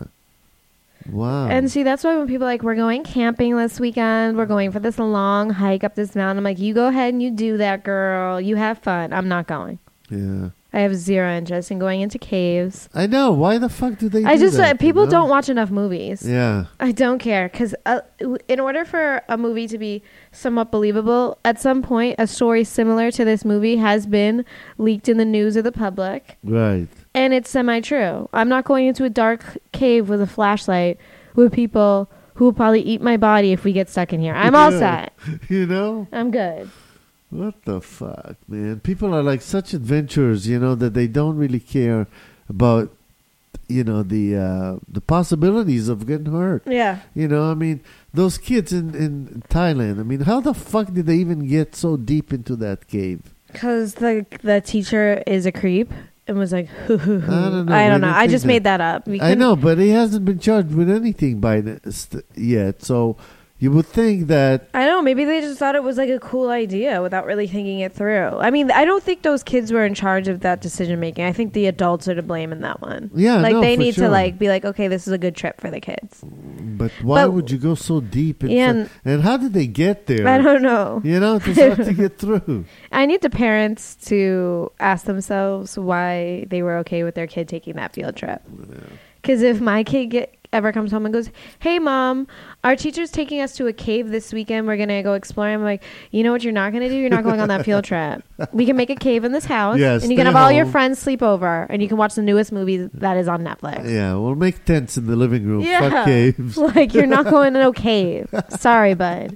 Speaker 3: Wow.
Speaker 4: And see, that's why when people are like, we're going camping this weekend, we're going for this long hike up this mountain, I'm like, you go ahead and you do that, girl. You have fun. I'm not going.
Speaker 3: Yeah.
Speaker 4: I have zero interest in going into caves.
Speaker 3: I know. Why the fuck do they
Speaker 4: I
Speaker 3: do
Speaker 4: just,
Speaker 3: that,
Speaker 4: uh, people
Speaker 3: you know?
Speaker 4: don't watch enough movies.
Speaker 3: Yeah.
Speaker 4: I don't care. Because uh, in order for a movie to be somewhat believable, at some point, a story similar to this movie has been leaked in the news of the public.
Speaker 3: Right.
Speaker 4: And it's semi-true. I'm not going into a dark cave with a flashlight with people who will probably eat my body if we get stuck in here. I'm all
Speaker 3: Yeah.
Speaker 4: set.
Speaker 3: You know?
Speaker 4: I'm good.
Speaker 3: What the fuck, man? People are like such adventurers, you know, that they don't really care about, you know, the uh, the possibilities of getting hurt.
Speaker 4: Yeah.
Speaker 3: You know, I mean, those kids in, in Thailand, I mean, how the fuck did they even get so deep into that cave?
Speaker 4: Because the the teacher is a creep and was like, hoo, hoo, hoo.
Speaker 3: I don't know.
Speaker 4: I
Speaker 3: We
Speaker 4: don't know.
Speaker 3: don't
Speaker 4: I
Speaker 3: think
Speaker 4: just
Speaker 3: that.
Speaker 4: made that up. We
Speaker 3: I
Speaker 4: couldn't-
Speaker 3: know, but he hasn't been charged with anything by the, st- yet. So you would think that.
Speaker 4: I know. Maybe they just thought it was like a cool idea without really thinking it through. I mean, I don't think those kids were in charge of that decision making. I think the adults are to blame in that one.
Speaker 3: Yeah,
Speaker 4: like
Speaker 3: no,
Speaker 4: they
Speaker 3: for
Speaker 4: need
Speaker 3: sure.
Speaker 4: to like be like, okay, this is a good trip for the kids.
Speaker 3: But why
Speaker 4: But-
Speaker 3: would you go so deep? In
Speaker 4: Yeah,
Speaker 3: fu-
Speaker 4: and-
Speaker 3: and how did they get there?
Speaker 4: I don't know.
Speaker 3: You know, it's hard to get through.
Speaker 4: I need the parents to ask themselves why they were okay with their kid taking that field trip. Because if my kid get, ever comes home and goes, "Hey, Mom, our teacher's taking us to a cave this weekend. We're going to go exploring." I'm like, you know what you're not going to do? You're not going on that field trip. We can make a cave in this house.
Speaker 3: Yeah,
Speaker 4: and you can
Speaker 3: stay
Speaker 4: have all your
Speaker 3: home.
Speaker 4: friends sleep over. And you can watch the newest movie that is on Netflix.
Speaker 3: Yeah, we'll make tents in the living room.
Speaker 4: Yeah.
Speaker 3: Fuck caves.
Speaker 4: Like, you're not going to no cave. Sorry, bud.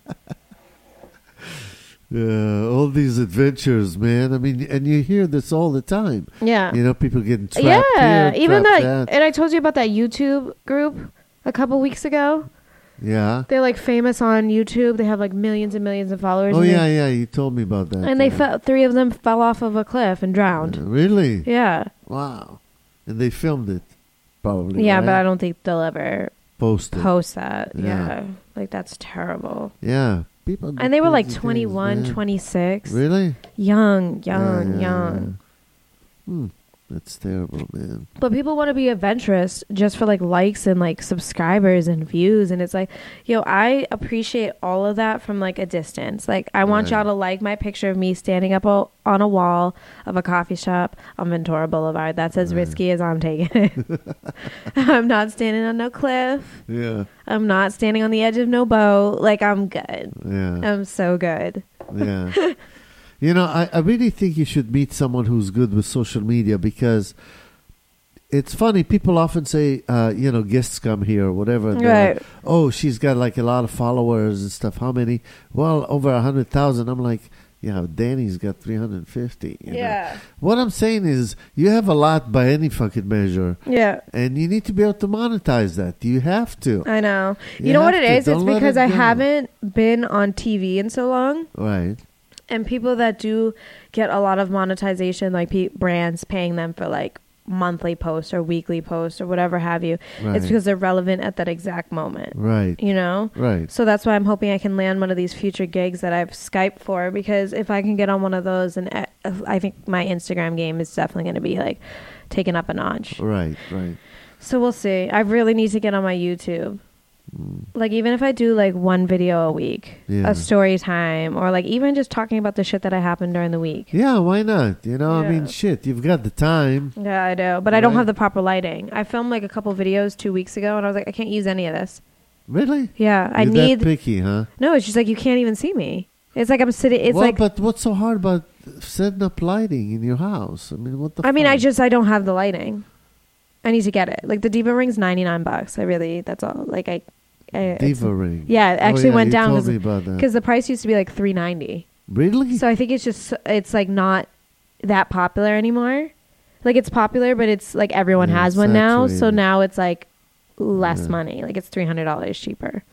Speaker 3: Yeah, all these adventures, man. I mean, and you hear this all the time.
Speaker 4: Yeah.
Speaker 3: You know, people getting trapped
Speaker 4: Yeah.
Speaker 3: here,
Speaker 4: Even
Speaker 3: trapped
Speaker 4: that.
Speaker 3: that.
Speaker 4: And I told you about that YouTube group a couple weeks ago.
Speaker 3: Yeah.
Speaker 4: They're like famous on YouTube. They have like millions and millions of followers.
Speaker 3: Oh,
Speaker 4: and
Speaker 3: yeah,
Speaker 4: they,
Speaker 3: yeah. You told me about that.
Speaker 4: And they
Speaker 3: yeah.
Speaker 4: fell. Three of them fell off of a cliff and drowned.
Speaker 3: Uh, Really?
Speaker 4: Yeah.
Speaker 3: Wow. And they filmed it, probably.
Speaker 4: Yeah,
Speaker 3: right?
Speaker 4: but I don't think they'll ever
Speaker 3: Post it.
Speaker 4: post that.
Speaker 3: Yeah.
Speaker 4: Yeah. Like, that's terrible.
Speaker 3: Yeah. People. do
Speaker 4: And they were like
Speaker 3: crazy things,
Speaker 4: twenty-one,
Speaker 3: man.
Speaker 4: twenty-six.
Speaker 3: Really?
Speaker 4: Young, young,
Speaker 3: Yeah, yeah,
Speaker 4: young.
Speaker 3: yeah. Hmm. That's terrible, man.
Speaker 4: But people want to be adventurous just for like likes and like subscribers and views. And it's like, yo, I appreciate all of that from like a distance. Like, I want
Speaker 3: Right.
Speaker 4: y'all to like my picture of me standing up o- on a wall of a coffee shop on Ventura Boulevard. That's as
Speaker 3: Right.
Speaker 4: risky as I'm taking it. I'm not standing on no cliff.
Speaker 3: Yeah,
Speaker 4: I'm not standing on the edge of no boat. Like, I'm good.
Speaker 3: yeah,
Speaker 4: I'm so good.
Speaker 3: yeah. You know, I, I really think you should meet someone who's good with social media, because it's funny. People often say, uh, you know, guests come here or whatever. And they're
Speaker 4: Right.
Speaker 3: like, oh, she's got like a lot of followers and stuff. How many? Well, over a hundred thousand. I'm like, yeah, Danny's got three hundred fifty. You know?
Speaker 4: Yeah.
Speaker 3: What I'm saying is, you have a lot by any fucking measure,
Speaker 4: Yeah.
Speaker 3: and you need to be able to monetize that. You have to.
Speaker 4: I know. You,
Speaker 3: You
Speaker 4: know what
Speaker 3: have
Speaker 4: it
Speaker 3: to.
Speaker 4: is? It's
Speaker 3: Don't let
Speaker 4: because
Speaker 3: it
Speaker 4: I
Speaker 3: go.
Speaker 4: haven't been on T V in so long.
Speaker 3: Right.
Speaker 4: And people that do get a lot of monetization, like pe- brands paying them for like monthly posts or weekly posts or whatever have you,
Speaker 3: Right.
Speaker 4: it's because they're relevant at that exact moment.
Speaker 3: Right.
Speaker 4: You know?
Speaker 3: Right.
Speaker 4: So that's why I'm hoping I can land one of these future gigs that I've Skyped for, because if I can get on one of those, and uh, I think my Instagram game is definitely going to be like taken up a notch.
Speaker 3: Right. Right.
Speaker 4: So we'll see. I really need to get on my YouTube. Like, even if I do like one video a week,
Speaker 3: Yeah.
Speaker 4: a story time, or like even just talking about the shit that I happened during the week.
Speaker 3: Yeah, why not? You know, I mean,
Speaker 4: Yeah.
Speaker 3: shit, you've got the time.
Speaker 4: Yeah, I do. But I don't
Speaker 3: Right.
Speaker 4: have the proper lighting. I filmed like a couple videos two weeks ago, and I was like, I can't use any of this.
Speaker 3: Really?
Speaker 4: Yeah, I
Speaker 3: You're
Speaker 4: need.
Speaker 3: that picky, huh?
Speaker 4: No, it's just like you can't even see me. It's like I'm sitting. It's
Speaker 3: well,
Speaker 4: like.
Speaker 3: but what's so hard about setting up lighting in your house? I mean, what the
Speaker 4: I mean, I
Speaker 3: fuck?
Speaker 4: just I don't have the lighting. I need to get it. Like the Diva ring's ninety nine bucks. I really. That's all. Like I. I it's-
Speaker 3: Diva ring.
Speaker 4: Yeah, it
Speaker 3: Oh,
Speaker 4: actually
Speaker 3: yeah,
Speaker 4: went
Speaker 3: you
Speaker 4: down
Speaker 3: told me about that.
Speaker 4: because the price used to be like three ninety.
Speaker 3: Really?
Speaker 4: So I think it's just it's like not that popular anymore. Like it's popular, but it's like everyone
Speaker 3: Yeah,
Speaker 4: has one now. So
Speaker 3: saturated.
Speaker 4: now it's like less
Speaker 3: Yeah.
Speaker 4: money. Like it's three hundred dollars cheaper.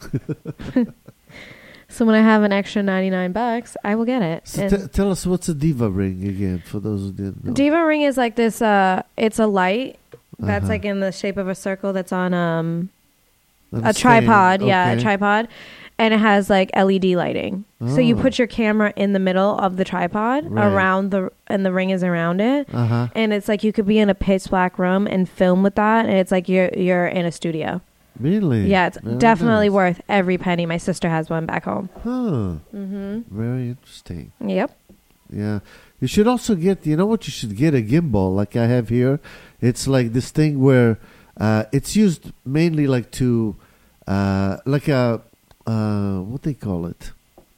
Speaker 4: So when I have an extra ninety nine bucks, I will get it.
Speaker 3: So
Speaker 4: And
Speaker 3: t- tell us, what's a Diva ring again, for those who didn't know?
Speaker 4: Diva ring is like this. Uh, it's a light that's
Speaker 3: Uh-huh.
Speaker 4: like in the shape of a circle. That's on um
Speaker 3: On
Speaker 4: a
Speaker 3: stand.
Speaker 4: tripod. Yeah, a
Speaker 3: Okay.
Speaker 4: tripod. And it has like L E D lighting. So you
Speaker 3: Oh.
Speaker 4: put your camera in the middle of the tripod
Speaker 3: Right.
Speaker 4: around the, and the ring is around it.
Speaker 3: Uh-huh.
Speaker 4: And it's like you could be in a pitch black room and film with that. And it's like you're, you're in a studio.
Speaker 3: Really?
Speaker 4: Yeah, it's
Speaker 3: Very
Speaker 4: definitely
Speaker 3: nice.
Speaker 4: worth every penny. My sister has one back home.
Speaker 3: Huh.
Speaker 4: Mm-hmm.
Speaker 3: Very interesting.
Speaker 4: Yep.
Speaker 3: Yeah. You should also get, you know what you should get? A gimbal like I have here. It's like this thing where uh, it's used mainly like to, uh, like a, uh, what they call it?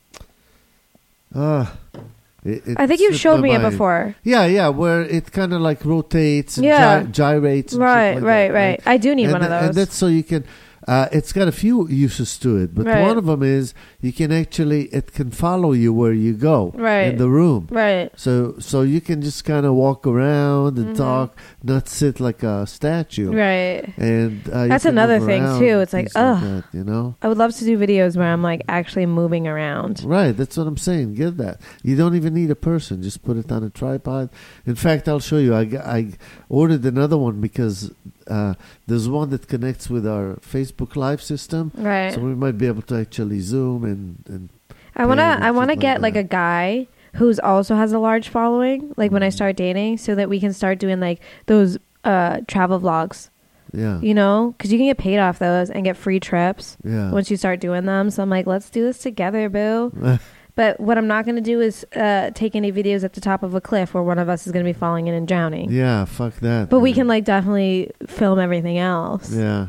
Speaker 3: Uh, it, it
Speaker 4: I think you've
Speaker 3: slipped
Speaker 4: showed
Speaker 3: my
Speaker 4: me it
Speaker 3: mind.
Speaker 4: before.
Speaker 3: Yeah, yeah, where it kind of like rotates and
Speaker 4: Yeah.
Speaker 3: gy- gyrates. And shit
Speaker 4: Right,
Speaker 3: like
Speaker 4: right,
Speaker 3: that,
Speaker 4: right. I do need
Speaker 3: and
Speaker 4: one of
Speaker 3: tha-
Speaker 4: those.
Speaker 3: And that's so you can. Uh, it's got a few uses to it, but
Speaker 4: Right.
Speaker 3: one of them is you can actually it can follow you where you go
Speaker 4: Right.
Speaker 3: in the room.
Speaker 4: Right.
Speaker 3: So so you can just kind of walk around and
Speaker 4: Mhm.
Speaker 3: talk, not sit like a statue.
Speaker 4: Right.
Speaker 3: And uh, you
Speaker 4: That's
Speaker 3: can
Speaker 4: another
Speaker 3: move
Speaker 4: thing,
Speaker 3: around
Speaker 4: too.
Speaker 3: and
Speaker 4: It's like,
Speaker 3: things
Speaker 4: ugh.
Speaker 3: that, you know.
Speaker 4: I would love to do videos where I'm like actually moving around.
Speaker 3: Right, that's what I'm saying. Get that. You don't even need a person. Just put it on a tripod. In fact, I'll show you. I, g- I ordered another one because uh, there's one that connects with our Facebook Live system.
Speaker 4: Right.
Speaker 3: So we might be able to actually zoom and, and
Speaker 4: I wanna
Speaker 3: and
Speaker 4: I wanna
Speaker 3: shit like
Speaker 4: get like
Speaker 3: that.
Speaker 4: a guy who's also has a large following, like when I start dating, so that we can start doing like those uh travel vlogs,
Speaker 3: yeah,
Speaker 4: you know, because you can get paid off those and get free trips
Speaker 3: yeah.
Speaker 4: once you start doing them. So I'm like, let's do this together, boo. But what I'm not gonna do is uh take any videos at the top of a cliff where one of us is gonna be falling in and drowning.
Speaker 3: yeah, fuck that.
Speaker 4: But we
Speaker 3: man.
Speaker 4: can like definitely film everything else.
Speaker 3: Yeah.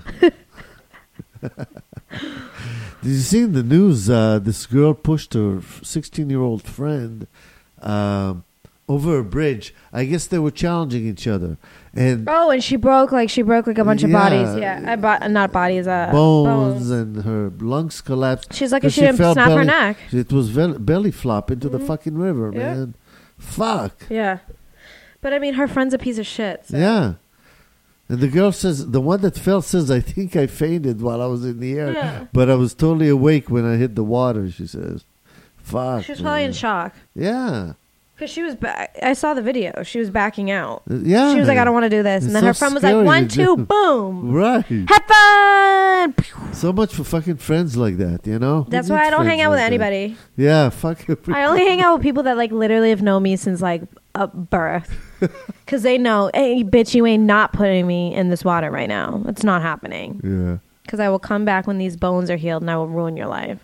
Speaker 3: Did you see in the news? Uh, this girl pushed her sixteen-year-old friend um, over a bridge. I guess they were challenging each other, and
Speaker 4: Oh, and she broke like she broke like a bunch of
Speaker 3: Yeah.
Speaker 4: bodies. Yeah, I bought not bodies. Uh,
Speaker 3: bones, and her lungs collapsed.
Speaker 4: She's lucky
Speaker 3: 'cause
Speaker 4: she didn't
Speaker 3: fell
Speaker 4: snap her
Speaker 3: belly-
Speaker 4: neck.
Speaker 3: It was vel- belly flop into the
Speaker 4: Mhm.
Speaker 3: fucking river,
Speaker 4: Yeah.
Speaker 3: man. Fuck.
Speaker 4: Yeah. But I mean, her friend's a piece of shit. So.
Speaker 3: Yeah. And the girl says, the one that fell says, I think I fainted while I was in the air.
Speaker 4: Yeah.
Speaker 3: But I was totally awake when I hit the water, she says. Fuck.
Speaker 4: She was probably
Speaker 3: man.
Speaker 4: in shock.
Speaker 3: Yeah.
Speaker 4: Because she was back. I saw the video. She was backing out.
Speaker 3: Uh, Yeah.
Speaker 4: She was like, I
Speaker 3: man.
Speaker 4: don't want to do this.
Speaker 3: It's
Speaker 4: And then
Speaker 3: so
Speaker 4: her friend was like,
Speaker 3: scary
Speaker 4: one,
Speaker 3: to
Speaker 4: two,
Speaker 3: do.
Speaker 4: boom.
Speaker 3: Right.
Speaker 4: Have fun.
Speaker 3: So much for fucking friends like that, you know? Who
Speaker 4: That's why
Speaker 3: needs
Speaker 4: I don't hang
Speaker 3: friends
Speaker 4: out with
Speaker 3: like that?
Speaker 4: anybody.
Speaker 3: Yeah, fuck.
Speaker 4: I only hang out with people that like literally have known me since like a birth. Because they know, hey, bitch, you ain't not putting me in this water right now. It's not happening.
Speaker 3: Yeah.
Speaker 4: Because I will come back when these bones are healed and I will ruin your life.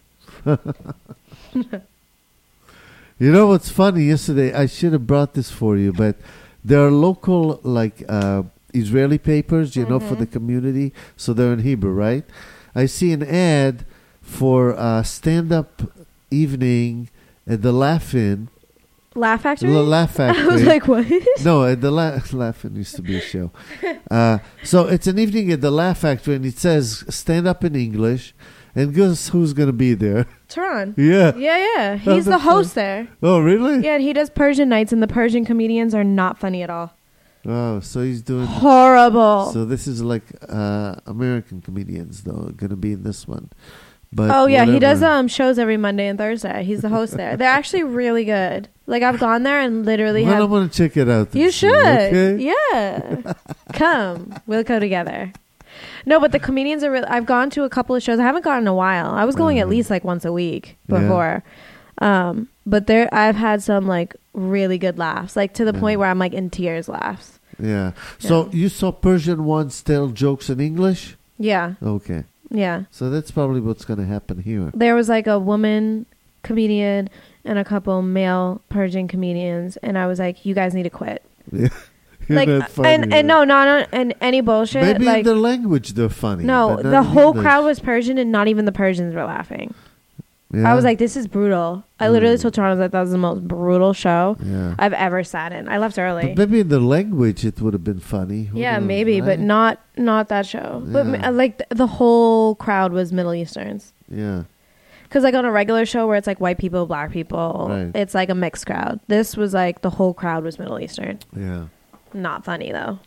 Speaker 3: You know what's funny? Yesterday, I should have brought this for you, but there are local, like, uh, Israeli papers, you know, for the community. So they're in Hebrew, right? I see an ad for uh, stand-up evening at the Laugh-In.
Speaker 4: Laugh Factory?
Speaker 3: The Laugh Factory.
Speaker 4: I was like, what?
Speaker 3: No, at the La- Laugh-In used to be a show. Uh, so it's an evening at the Laugh Factory, and it says stand up in English. And guess who's going to be there?
Speaker 4: Tehran.
Speaker 3: Yeah.
Speaker 4: Yeah, yeah. He's the host there.
Speaker 3: Oh, really?
Speaker 4: Yeah, and he does Persian nights, and the Persian comedians are not funny at all.
Speaker 3: Oh, so he's doing...
Speaker 4: Horrible.
Speaker 3: So this is like uh, American comedians, though, going to be in this one. But
Speaker 4: oh, yeah.
Speaker 3: whatever.
Speaker 4: He does um shows every Monday and Thursday. He's the host there. They're actually really good. Like, I've gone there and literally
Speaker 3: Well,
Speaker 4: have...
Speaker 3: I want to check it out.
Speaker 4: You
Speaker 3: this
Speaker 4: should.
Speaker 3: year, okay?
Speaker 4: Yeah. Come. We'll go together. No, but the comedians are really... I've gone to a couple of shows. I haven't gone in a while. I was going at least like once a week before. Yeah. Um, but there, I've had some like really good laughs. Like to the yeah. point where I'm like in tears laughs.
Speaker 3: Yeah. So
Speaker 4: yeah.
Speaker 3: you saw Persian ones tell jokes in English?
Speaker 4: Yeah.
Speaker 3: Okay.
Speaker 4: Yeah.
Speaker 3: So that's probably what's going to happen here.
Speaker 4: There was like a woman comedian and a couple male Persian comedians. And I was like, you guys need to quit.
Speaker 3: Yeah.
Speaker 4: Like funny, and, and no, not and any bullshit.
Speaker 3: Maybe
Speaker 4: like,
Speaker 3: in their language they're funny.
Speaker 4: No,
Speaker 3: but
Speaker 4: the whole
Speaker 3: English.
Speaker 4: crowd was Persian, and not even the Persians were laughing.
Speaker 3: Yeah.
Speaker 4: I was like, "This is brutal." I literally
Speaker 3: mm.
Speaker 4: told Toronto that that was the most brutal show
Speaker 3: yeah.
Speaker 4: I've ever sat in. I left early.
Speaker 3: But maybe in the language it would have been funny. Who
Speaker 4: yeah,
Speaker 3: knows,
Speaker 4: maybe,
Speaker 3: right?
Speaker 4: but not not that show.
Speaker 3: Yeah.
Speaker 4: But uh, like th- the whole crowd was Middle Easterns.
Speaker 3: Yeah.
Speaker 4: Because like on a regular show where it's like white people, black people,
Speaker 3: right.
Speaker 4: it's like a mixed crowd. This was like the whole crowd was Middle Eastern.
Speaker 3: Yeah.
Speaker 4: Not funny though.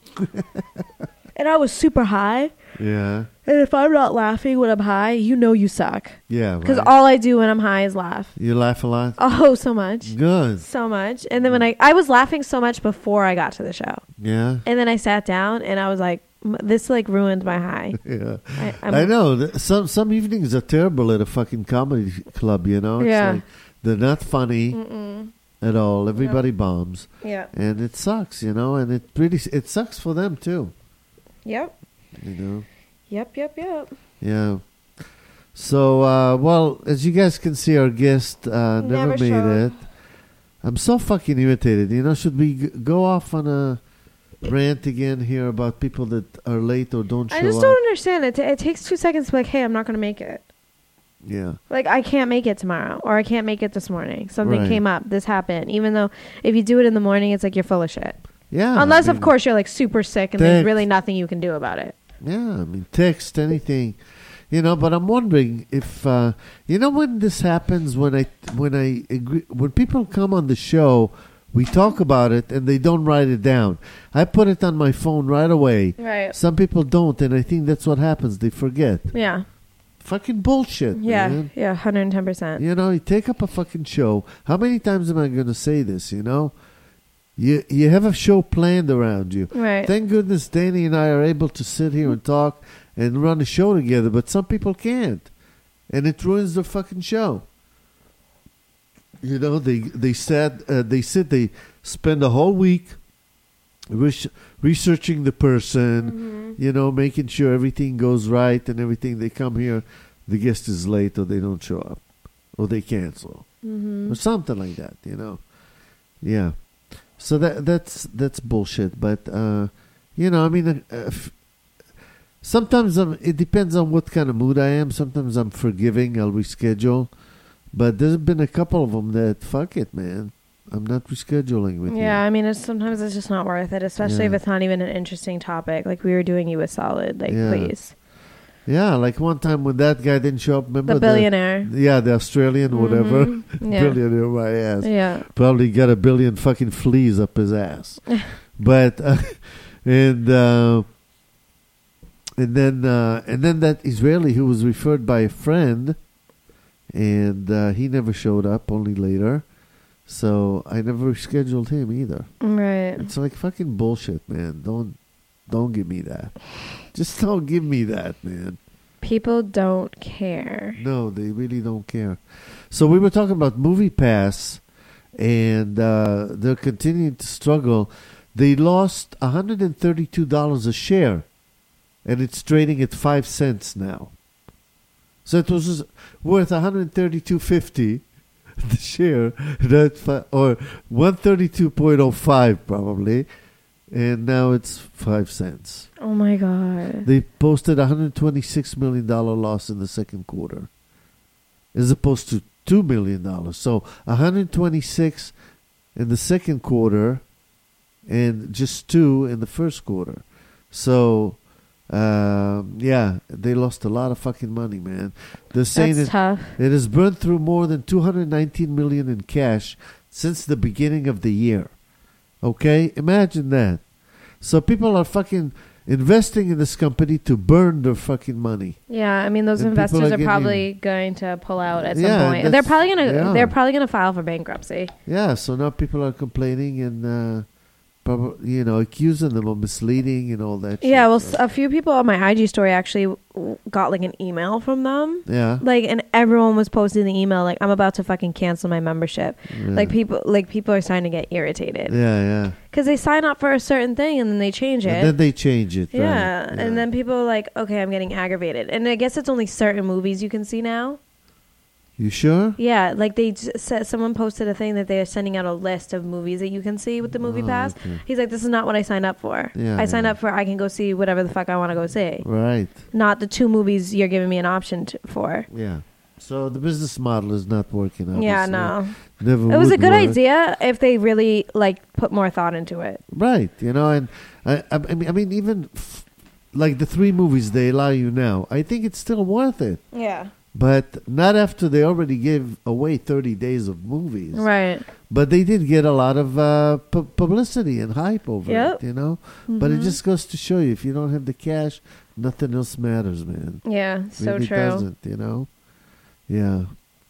Speaker 4: And I was super high.
Speaker 3: Yeah.
Speaker 4: And if I'm not laughing when I'm high, you know you suck.
Speaker 3: Yeah.
Speaker 4: Because
Speaker 3: right.
Speaker 4: all I do when I'm high is laugh.
Speaker 3: You laugh a lot?
Speaker 4: Oh, so much.
Speaker 3: Good.
Speaker 4: So much. And then when I, I was laughing so much before I got to the show.
Speaker 3: Yeah.
Speaker 4: And then I sat down and I was like, this like ruined my high.
Speaker 3: Yeah.
Speaker 4: I,
Speaker 3: I'm I know. Some some evenings are terrible at a fucking comedy club, you know? It's
Speaker 4: yeah.
Speaker 3: like they're not funny.
Speaker 4: Mm-mm.
Speaker 3: At all. Everybody
Speaker 4: no.
Speaker 3: bombs.
Speaker 4: Yeah.
Speaker 3: And it sucks, you know, and it really, it sucks for them too.
Speaker 4: Yep.
Speaker 3: You know?
Speaker 4: Yep, yep, yep.
Speaker 3: Yeah. So, uh, well, as you guys can see, our guest uh, never,
Speaker 4: Never
Speaker 3: made
Speaker 4: showed.
Speaker 3: it. I'm so fucking irritated. You know, should we g- go off on a rant again here about people that are late or don't show up?
Speaker 4: I just don't understand. It, t- it takes two seconds to be like, hey, I'm not going to make it.
Speaker 3: Yeah.
Speaker 4: Like, I can't make it tomorrow, or I can't make it this morning. Something
Speaker 3: Right.
Speaker 4: came up. This happened. Even though if you do it in the morning, it's like you're full of shit.
Speaker 3: Yeah.
Speaker 4: Unless,
Speaker 3: I mean,
Speaker 4: of course, you're like super sick and
Speaker 3: text.
Speaker 4: there's really nothing you can do about it.
Speaker 3: Yeah, I mean, text, anything. You know, but I'm wondering if, uh, you know, when this happens, when I, when I agree, when people come on the show, we talk about it and they don't write it down. I put it on my phone right away.
Speaker 4: Right.
Speaker 3: Some people don't, and I think that's what happens. They forget.
Speaker 4: Yeah.
Speaker 3: Fucking bullshit,
Speaker 4: Yeah.
Speaker 3: man.
Speaker 4: Yeah. one hundred ten percent.
Speaker 3: You know, you take up a fucking show. How many times am I going to say this, you know? You you have a show planned around you.
Speaker 4: Right.
Speaker 3: Thank goodness Danny and I are able to sit here and talk and run a show together, but some people can't. And it ruins their fucking show. You know, they they said uh, they said they spend a whole week res- researching the person, mm-hmm. you know, making sure everything goes right and everything. They come here, the guest is late or they don't show up or they cancel
Speaker 4: mm-hmm.
Speaker 3: or something like that, you know. Yeah. So that that's that's bullshit. But, uh, you know, I mean, uh, if, sometimes I'm, it depends on what kind of mood I am. Sometimes I'm forgiving. I'll reschedule. But there's been a couple of them that, fuck it, man. I'm not rescheduling with you.
Speaker 4: Yeah, I mean, it's, sometimes it's just not worth it, especially
Speaker 3: Yeah.
Speaker 4: if it's not even an interesting topic. Like, we were doing you a solid. Like,
Speaker 3: Yeah.
Speaker 4: please.
Speaker 3: Yeah, like one time when that guy didn't show up, remember?
Speaker 4: The billionaire.
Speaker 3: The, yeah, the Australian, whatever.
Speaker 4: Mhm. Yeah.
Speaker 3: Billionaire, my ass.
Speaker 4: Yeah.
Speaker 3: Probably got a billion fucking fleas up his ass. But, uh, and, uh, and then, uh, and then that Israeli who was referred by a friend, and uh, he never showed up, only later. So I never scheduled him either.
Speaker 4: Right.
Speaker 3: It's like fucking bullshit, man. Don't, don't give me that. Just don't give me that, man.
Speaker 4: People don't care.
Speaker 3: No, they really don't care. So we were talking about Movie Pass, and uh, they're continuing to struggle. They lost one hundred thirty-two dollars a share, and it's trading at five cents now. So it was worth one hundred thirty-two fifty the share, that fi- or one thirty-two point oh five probably, and now it's five cents.
Speaker 4: Oh my god!
Speaker 3: They posted a one hundred twenty-six million dollars loss in the second quarter, as opposed to two million dollars. So one hundred twenty-six in the second quarter, and just two in the first quarter. So. Um, yeah, they lost a lot of fucking money, man. They're saying
Speaker 4: That's
Speaker 3: it,
Speaker 4: tough.
Speaker 3: it has burned through more than two hundred nineteen million in cash since the beginning of the year. Okay, imagine that. So people are fucking investing in this company to burn their fucking money.
Speaker 4: Yeah, I mean those
Speaker 3: And people
Speaker 4: investors
Speaker 3: are
Speaker 4: are
Speaker 3: getting-
Speaker 4: probably going to pull out at some
Speaker 3: Yeah,
Speaker 4: point. They're
Speaker 3: that's-
Speaker 4: probably gonna
Speaker 3: they are.
Speaker 4: they're probably gonna file for bankruptcy.
Speaker 3: Yeah, so now people are complaining and uh, probably, you know, accusing them of misleading and all that.
Speaker 4: Yeah,
Speaker 3: shit.
Speaker 4: well,
Speaker 3: So,
Speaker 4: s- a few people on my I G story actually w- got like an email from them.
Speaker 3: yeah,
Speaker 4: Like, and everyone was posting the email like, "I'm about to fucking cancel my membership."
Speaker 3: yeah.
Speaker 4: Like people, like people are starting to get irritated
Speaker 3: yeah, yeah.
Speaker 4: because they sign up for a certain thing and then they change it.
Speaker 3: And then they change it. right,
Speaker 4: yeah.
Speaker 3: yeah.
Speaker 4: And then people are like, "Okay, I'm getting aggravated." And I guess it's only certain movies you can see now.
Speaker 3: You sure?
Speaker 4: Yeah, like they j- said, someone posted a thing that they are sending out a list of movies that you can see with the Movie
Speaker 3: Oh,
Speaker 4: Pass.
Speaker 3: okay.
Speaker 4: He's like, "This is not what I signed up for.
Speaker 3: Yeah,
Speaker 4: I signed
Speaker 3: yeah.
Speaker 4: up for I can go see whatever the fuck I want to go see,
Speaker 3: Right.
Speaker 4: not the two movies you're giving me an option to, for."
Speaker 3: Yeah. So the business model is not working out.
Speaker 4: Yeah, no.
Speaker 3: Never
Speaker 4: It was a
Speaker 3: would
Speaker 4: good
Speaker 3: work.
Speaker 4: idea if they really like put more thought into it.
Speaker 3: Right. You know, and I, I, I mean, I mean, even f- like the three movies they allow you now, I think it's still worth it.
Speaker 4: Yeah.
Speaker 3: But not after they already gave away thirty days of movies.
Speaker 4: Right.
Speaker 3: But they did get a lot of uh, pu- publicity and hype over
Speaker 4: Yep.
Speaker 3: it, you know. But it
Speaker 4: Mhm.
Speaker 3: just goes to show you, if you don't have the cash, nothing else matters, man.
Speaker 4: Yeah, so
Speaker 3: really
Speaker 4: true.
Speaker 3: doesn't, you know. Yeah.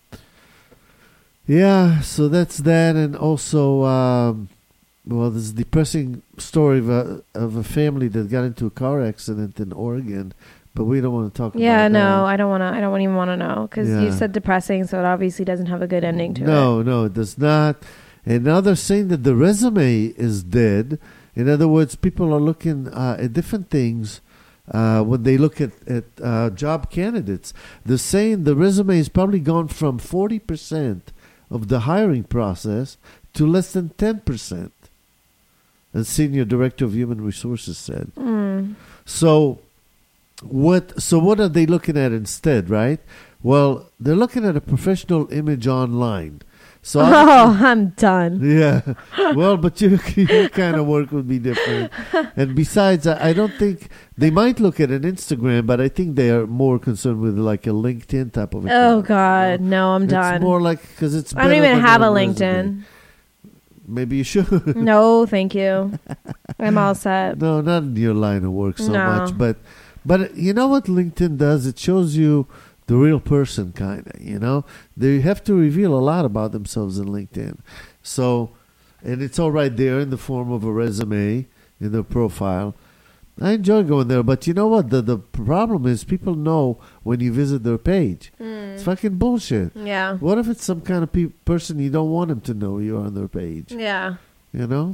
Speaker 3: Yeah, so that's that, and also, um, well, this depressing story of a of a family that got into a car accident in Oregon, but we don't want to talk
Speaker 4: Yeah,
Speaker 3: about
Speaker 4: no,
Speaker 3: that.
Speaker 4: I don't want to. I don't even want to know because you
Speaker 3: Yeah.
Speaker 4: said depressing, so it obviously doesn't have a good ending to it.
Speaker 3: No, no, it does not. And now they're saying that the resume is dead. In other words, people are looking uh, at different things uh, when they look at, at uh, job candidates. They're saying the resume has probably gone from forty percent of the hiring process to less than ten percent. A senior director of human resources said.
Speaker 4: Mm.
Speaker 3: So what so what are they looking at instead, right? Well, they're looking at a professional image online. So
Speaker 4: Oh, I'm done.
Speaker 3: yeah. Well, but your, your kind of work would be different. And besides, I, I don't think they might look at an Instagram, but I think they are more concerned with like a LinkedIn type of account.
Speaker 4: Oh God, no, I'm
Speaker 3: It's
Speaker 4: done.
Speaker 3: more like because it's.
Speaker 4: I don't
Speaker 3: better
Speaker 4: even
Speaker 3: than
Speaker 4: have a
Speaker 3: resume.
Speaker 4: LinkedIn.
Speaker 3: Maybe you should.
Speaker 4: No, thank you. I'm all set.
Speaker 3: No, not in your line of work so
Speaker 4: No.
Speaker 3: much, but but you know what LinkedIn does? It shows you the real person, kind of. You know, they have to reveal a lot about themselves in LinkedIn. So, and it's all right there in the form of a resume in their profile. I enjoy going there, but you know what? The the problem is people know when you visit their page. It's fucking bullshit.
Speaker 4: Yeah.
Speaker 3: What if it's some kind of pe- person you don't want them to know you're on their page?
Speaker 4: Yeah.
Speaker 3: You know.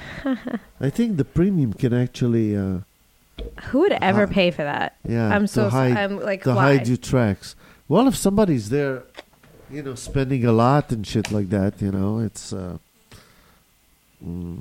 Speaker 3: I think the premium can actually. Uh,
Speaker 4: Who would ever
Speaker 3: Hi-
Speaker 4: pay for that?
Speaker 3: Yeah,
Speaker 4: I'm
Speaker 3: to
Speaker 4: so.
Speaker 3: hide,
Speaker 4: I'm like,
Speaker 3: to
Speaker 4: why?
Speaker 3: hide your tracks. Well, if somebody's there, you know, spending a lot and shit like that, you know, it's. Uh, mm,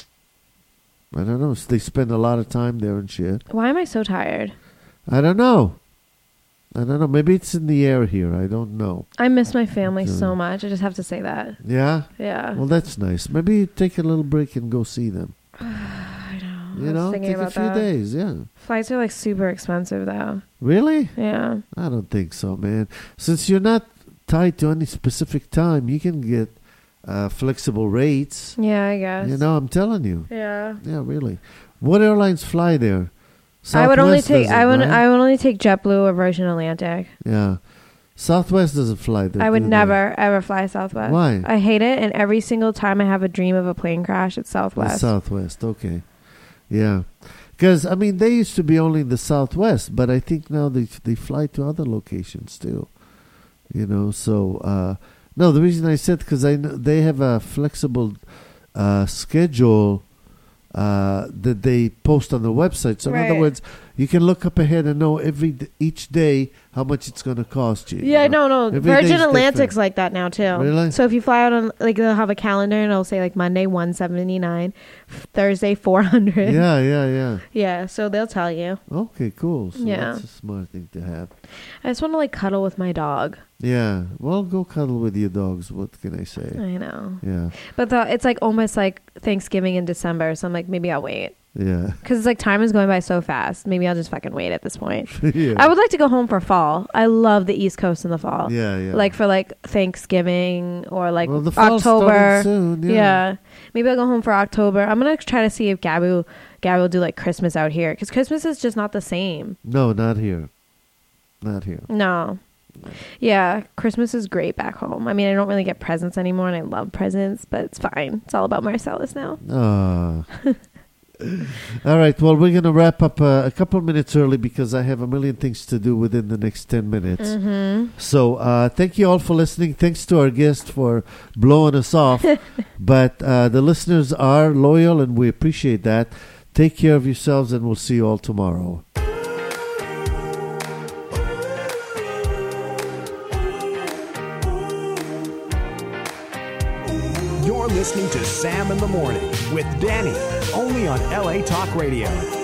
Speaker 3: I don't know. They spend a lot of time there and shit.
Speaker 4: Why am I so tired?
Speaker 3: I don't know. I don't know. Maybe it's in the air here. I don't know.
Speaker 4: I miss my family
Speaker 3: Okay.
Speaker 4: so much. I just have to say that.
Speaker 3: Yeah.
Speaker 4: Yeah.
Speaker 3: Well, that's nice. Maybe take a little break and go see them.
Speaker 4: I know.
Speaker 3: You
Speaker 4: I was
Speaker 3: know,
Speaker 4: thinking
Speaker 3: take a
Speaker 4: about
Speaker 3: few
Speaker 4: that.
Speaker 3: days. Yeah.
Speaker 4: Flights are like super expensive though.
Speaker 3: Really?
Speaker 4: Yeah.
Speaker 3: I don't think so, man. Since you're not tied to any specific time, you can get uh, flexible rates.
Speaker 4: Yeah, I guess.
Speaker 3: You know, I'm telling you.
Speaker 4: Yeah.
Speaker 3: Yeah, really. What airlines fly there?
Speaker 4: I would only
Speaker 3: Southwest
Speaker 4: take.
Speaker 3: doesn't,
Speaker 4: I would.
Speaker 3: right?
Speaker 4: I would only take JetBlue or Virgin Atlantic.
Speaker 3: Yeah. Southwest doesn't fly there.
Speaker 4: I would
Speaker 3: do they?
Speaker 4: never ever fly Southwest.
Speaker 3: Why?
Speaker 4: I hate it, and every single time I have a dream of a plane crash, it's
Speaker 3: The
Speaker 4: Southwest.
Speaker 3: Southwest, okay. Yeah. Because, I mean, they used to be only in the Southwest, but I think now they they fly to other locations too. You know, so uh, No, the reason I said because I know they have a flexible uh, schedule uh, that they post on the website. So in other
Speaker 4: Right.
Speaker 3: words, you can look up ahead and know every d- each day how much it's going to cost you. you
Speaker 4: Yeah,
Speaker 3: know?
Speaker 4: no, no.
Speaker 3: Every
Speaker 4: Virgin
Speaker 3: day's
Speaker 4: Atlantic's
Speaker 3: different.
Speaker 4: like that now too.
Speaker 3: Really?
Speaker 4: So if you fly out on, like, they'll have a calendar and it'll say like Monday one seventy nine, Thursday four hundred.
Speaker 3: Yeah, yeah, yeah.
Speaker 4: Yeah. So they'll tell you.
Speaker 3: Okay, cool. So
Speaker 4: Yeah.
Speaker 3: that's a smart thing to have.
Speaker 4: I just want to like cuddle with my dog.
Speaker 3: Yeah. Well, go cuddle with your dogs. What can I say?
Speaker 4: I know,
Speaker 3: Yeah.
Speaker 4: but the, it's like almost like Thanksgiving in December. So I'm like, maybe I'll wait
Speaker 3: Yeah.
Speaker 4: because it's like time is going by so fast. Maybe I'll just fucking wait at this point.
Speaker 3: yeah.
Speaker 4: I would like to go home for fall. I love the East Coast in the fall.
Speaker 3: Yeah, yeah.
Speaker 4: Like for like Thanksgiving or like
Speaker 3: well, the fall's
Speaker 4: October.
Speaker 3: starting soon. Yeah.
Speaker 4: Yeah. Maybe I'll go home for October. I'm gonna try to see if Gabby will, Gabby will do like Christmas out here because Christmas is just not the same.
Speaker 3: No, not here. Not here.
Speaker 4: No. Yeah, Christmas is great back home. I mean, I don't really get presents anymore, and I love presents, but it's fine. It's all about Marcellus now.
Speaker 3: Ah. All right. Well, we're going to wrap up uh, a couple minutes early because I have a million things to do within the next ten minutes.
Speaker 4: Mm-hmm.
Speaker 3: So uh, thank you all for listening. Thanks to our guest for blowing us off. But uh, the listeners are loyal, and we appreciate that. Take care of yourselves, and we'll see you all tomorrow.
Speaker 2: You're listening to Sam in the Morning with Danny, only on L A Talk Radio.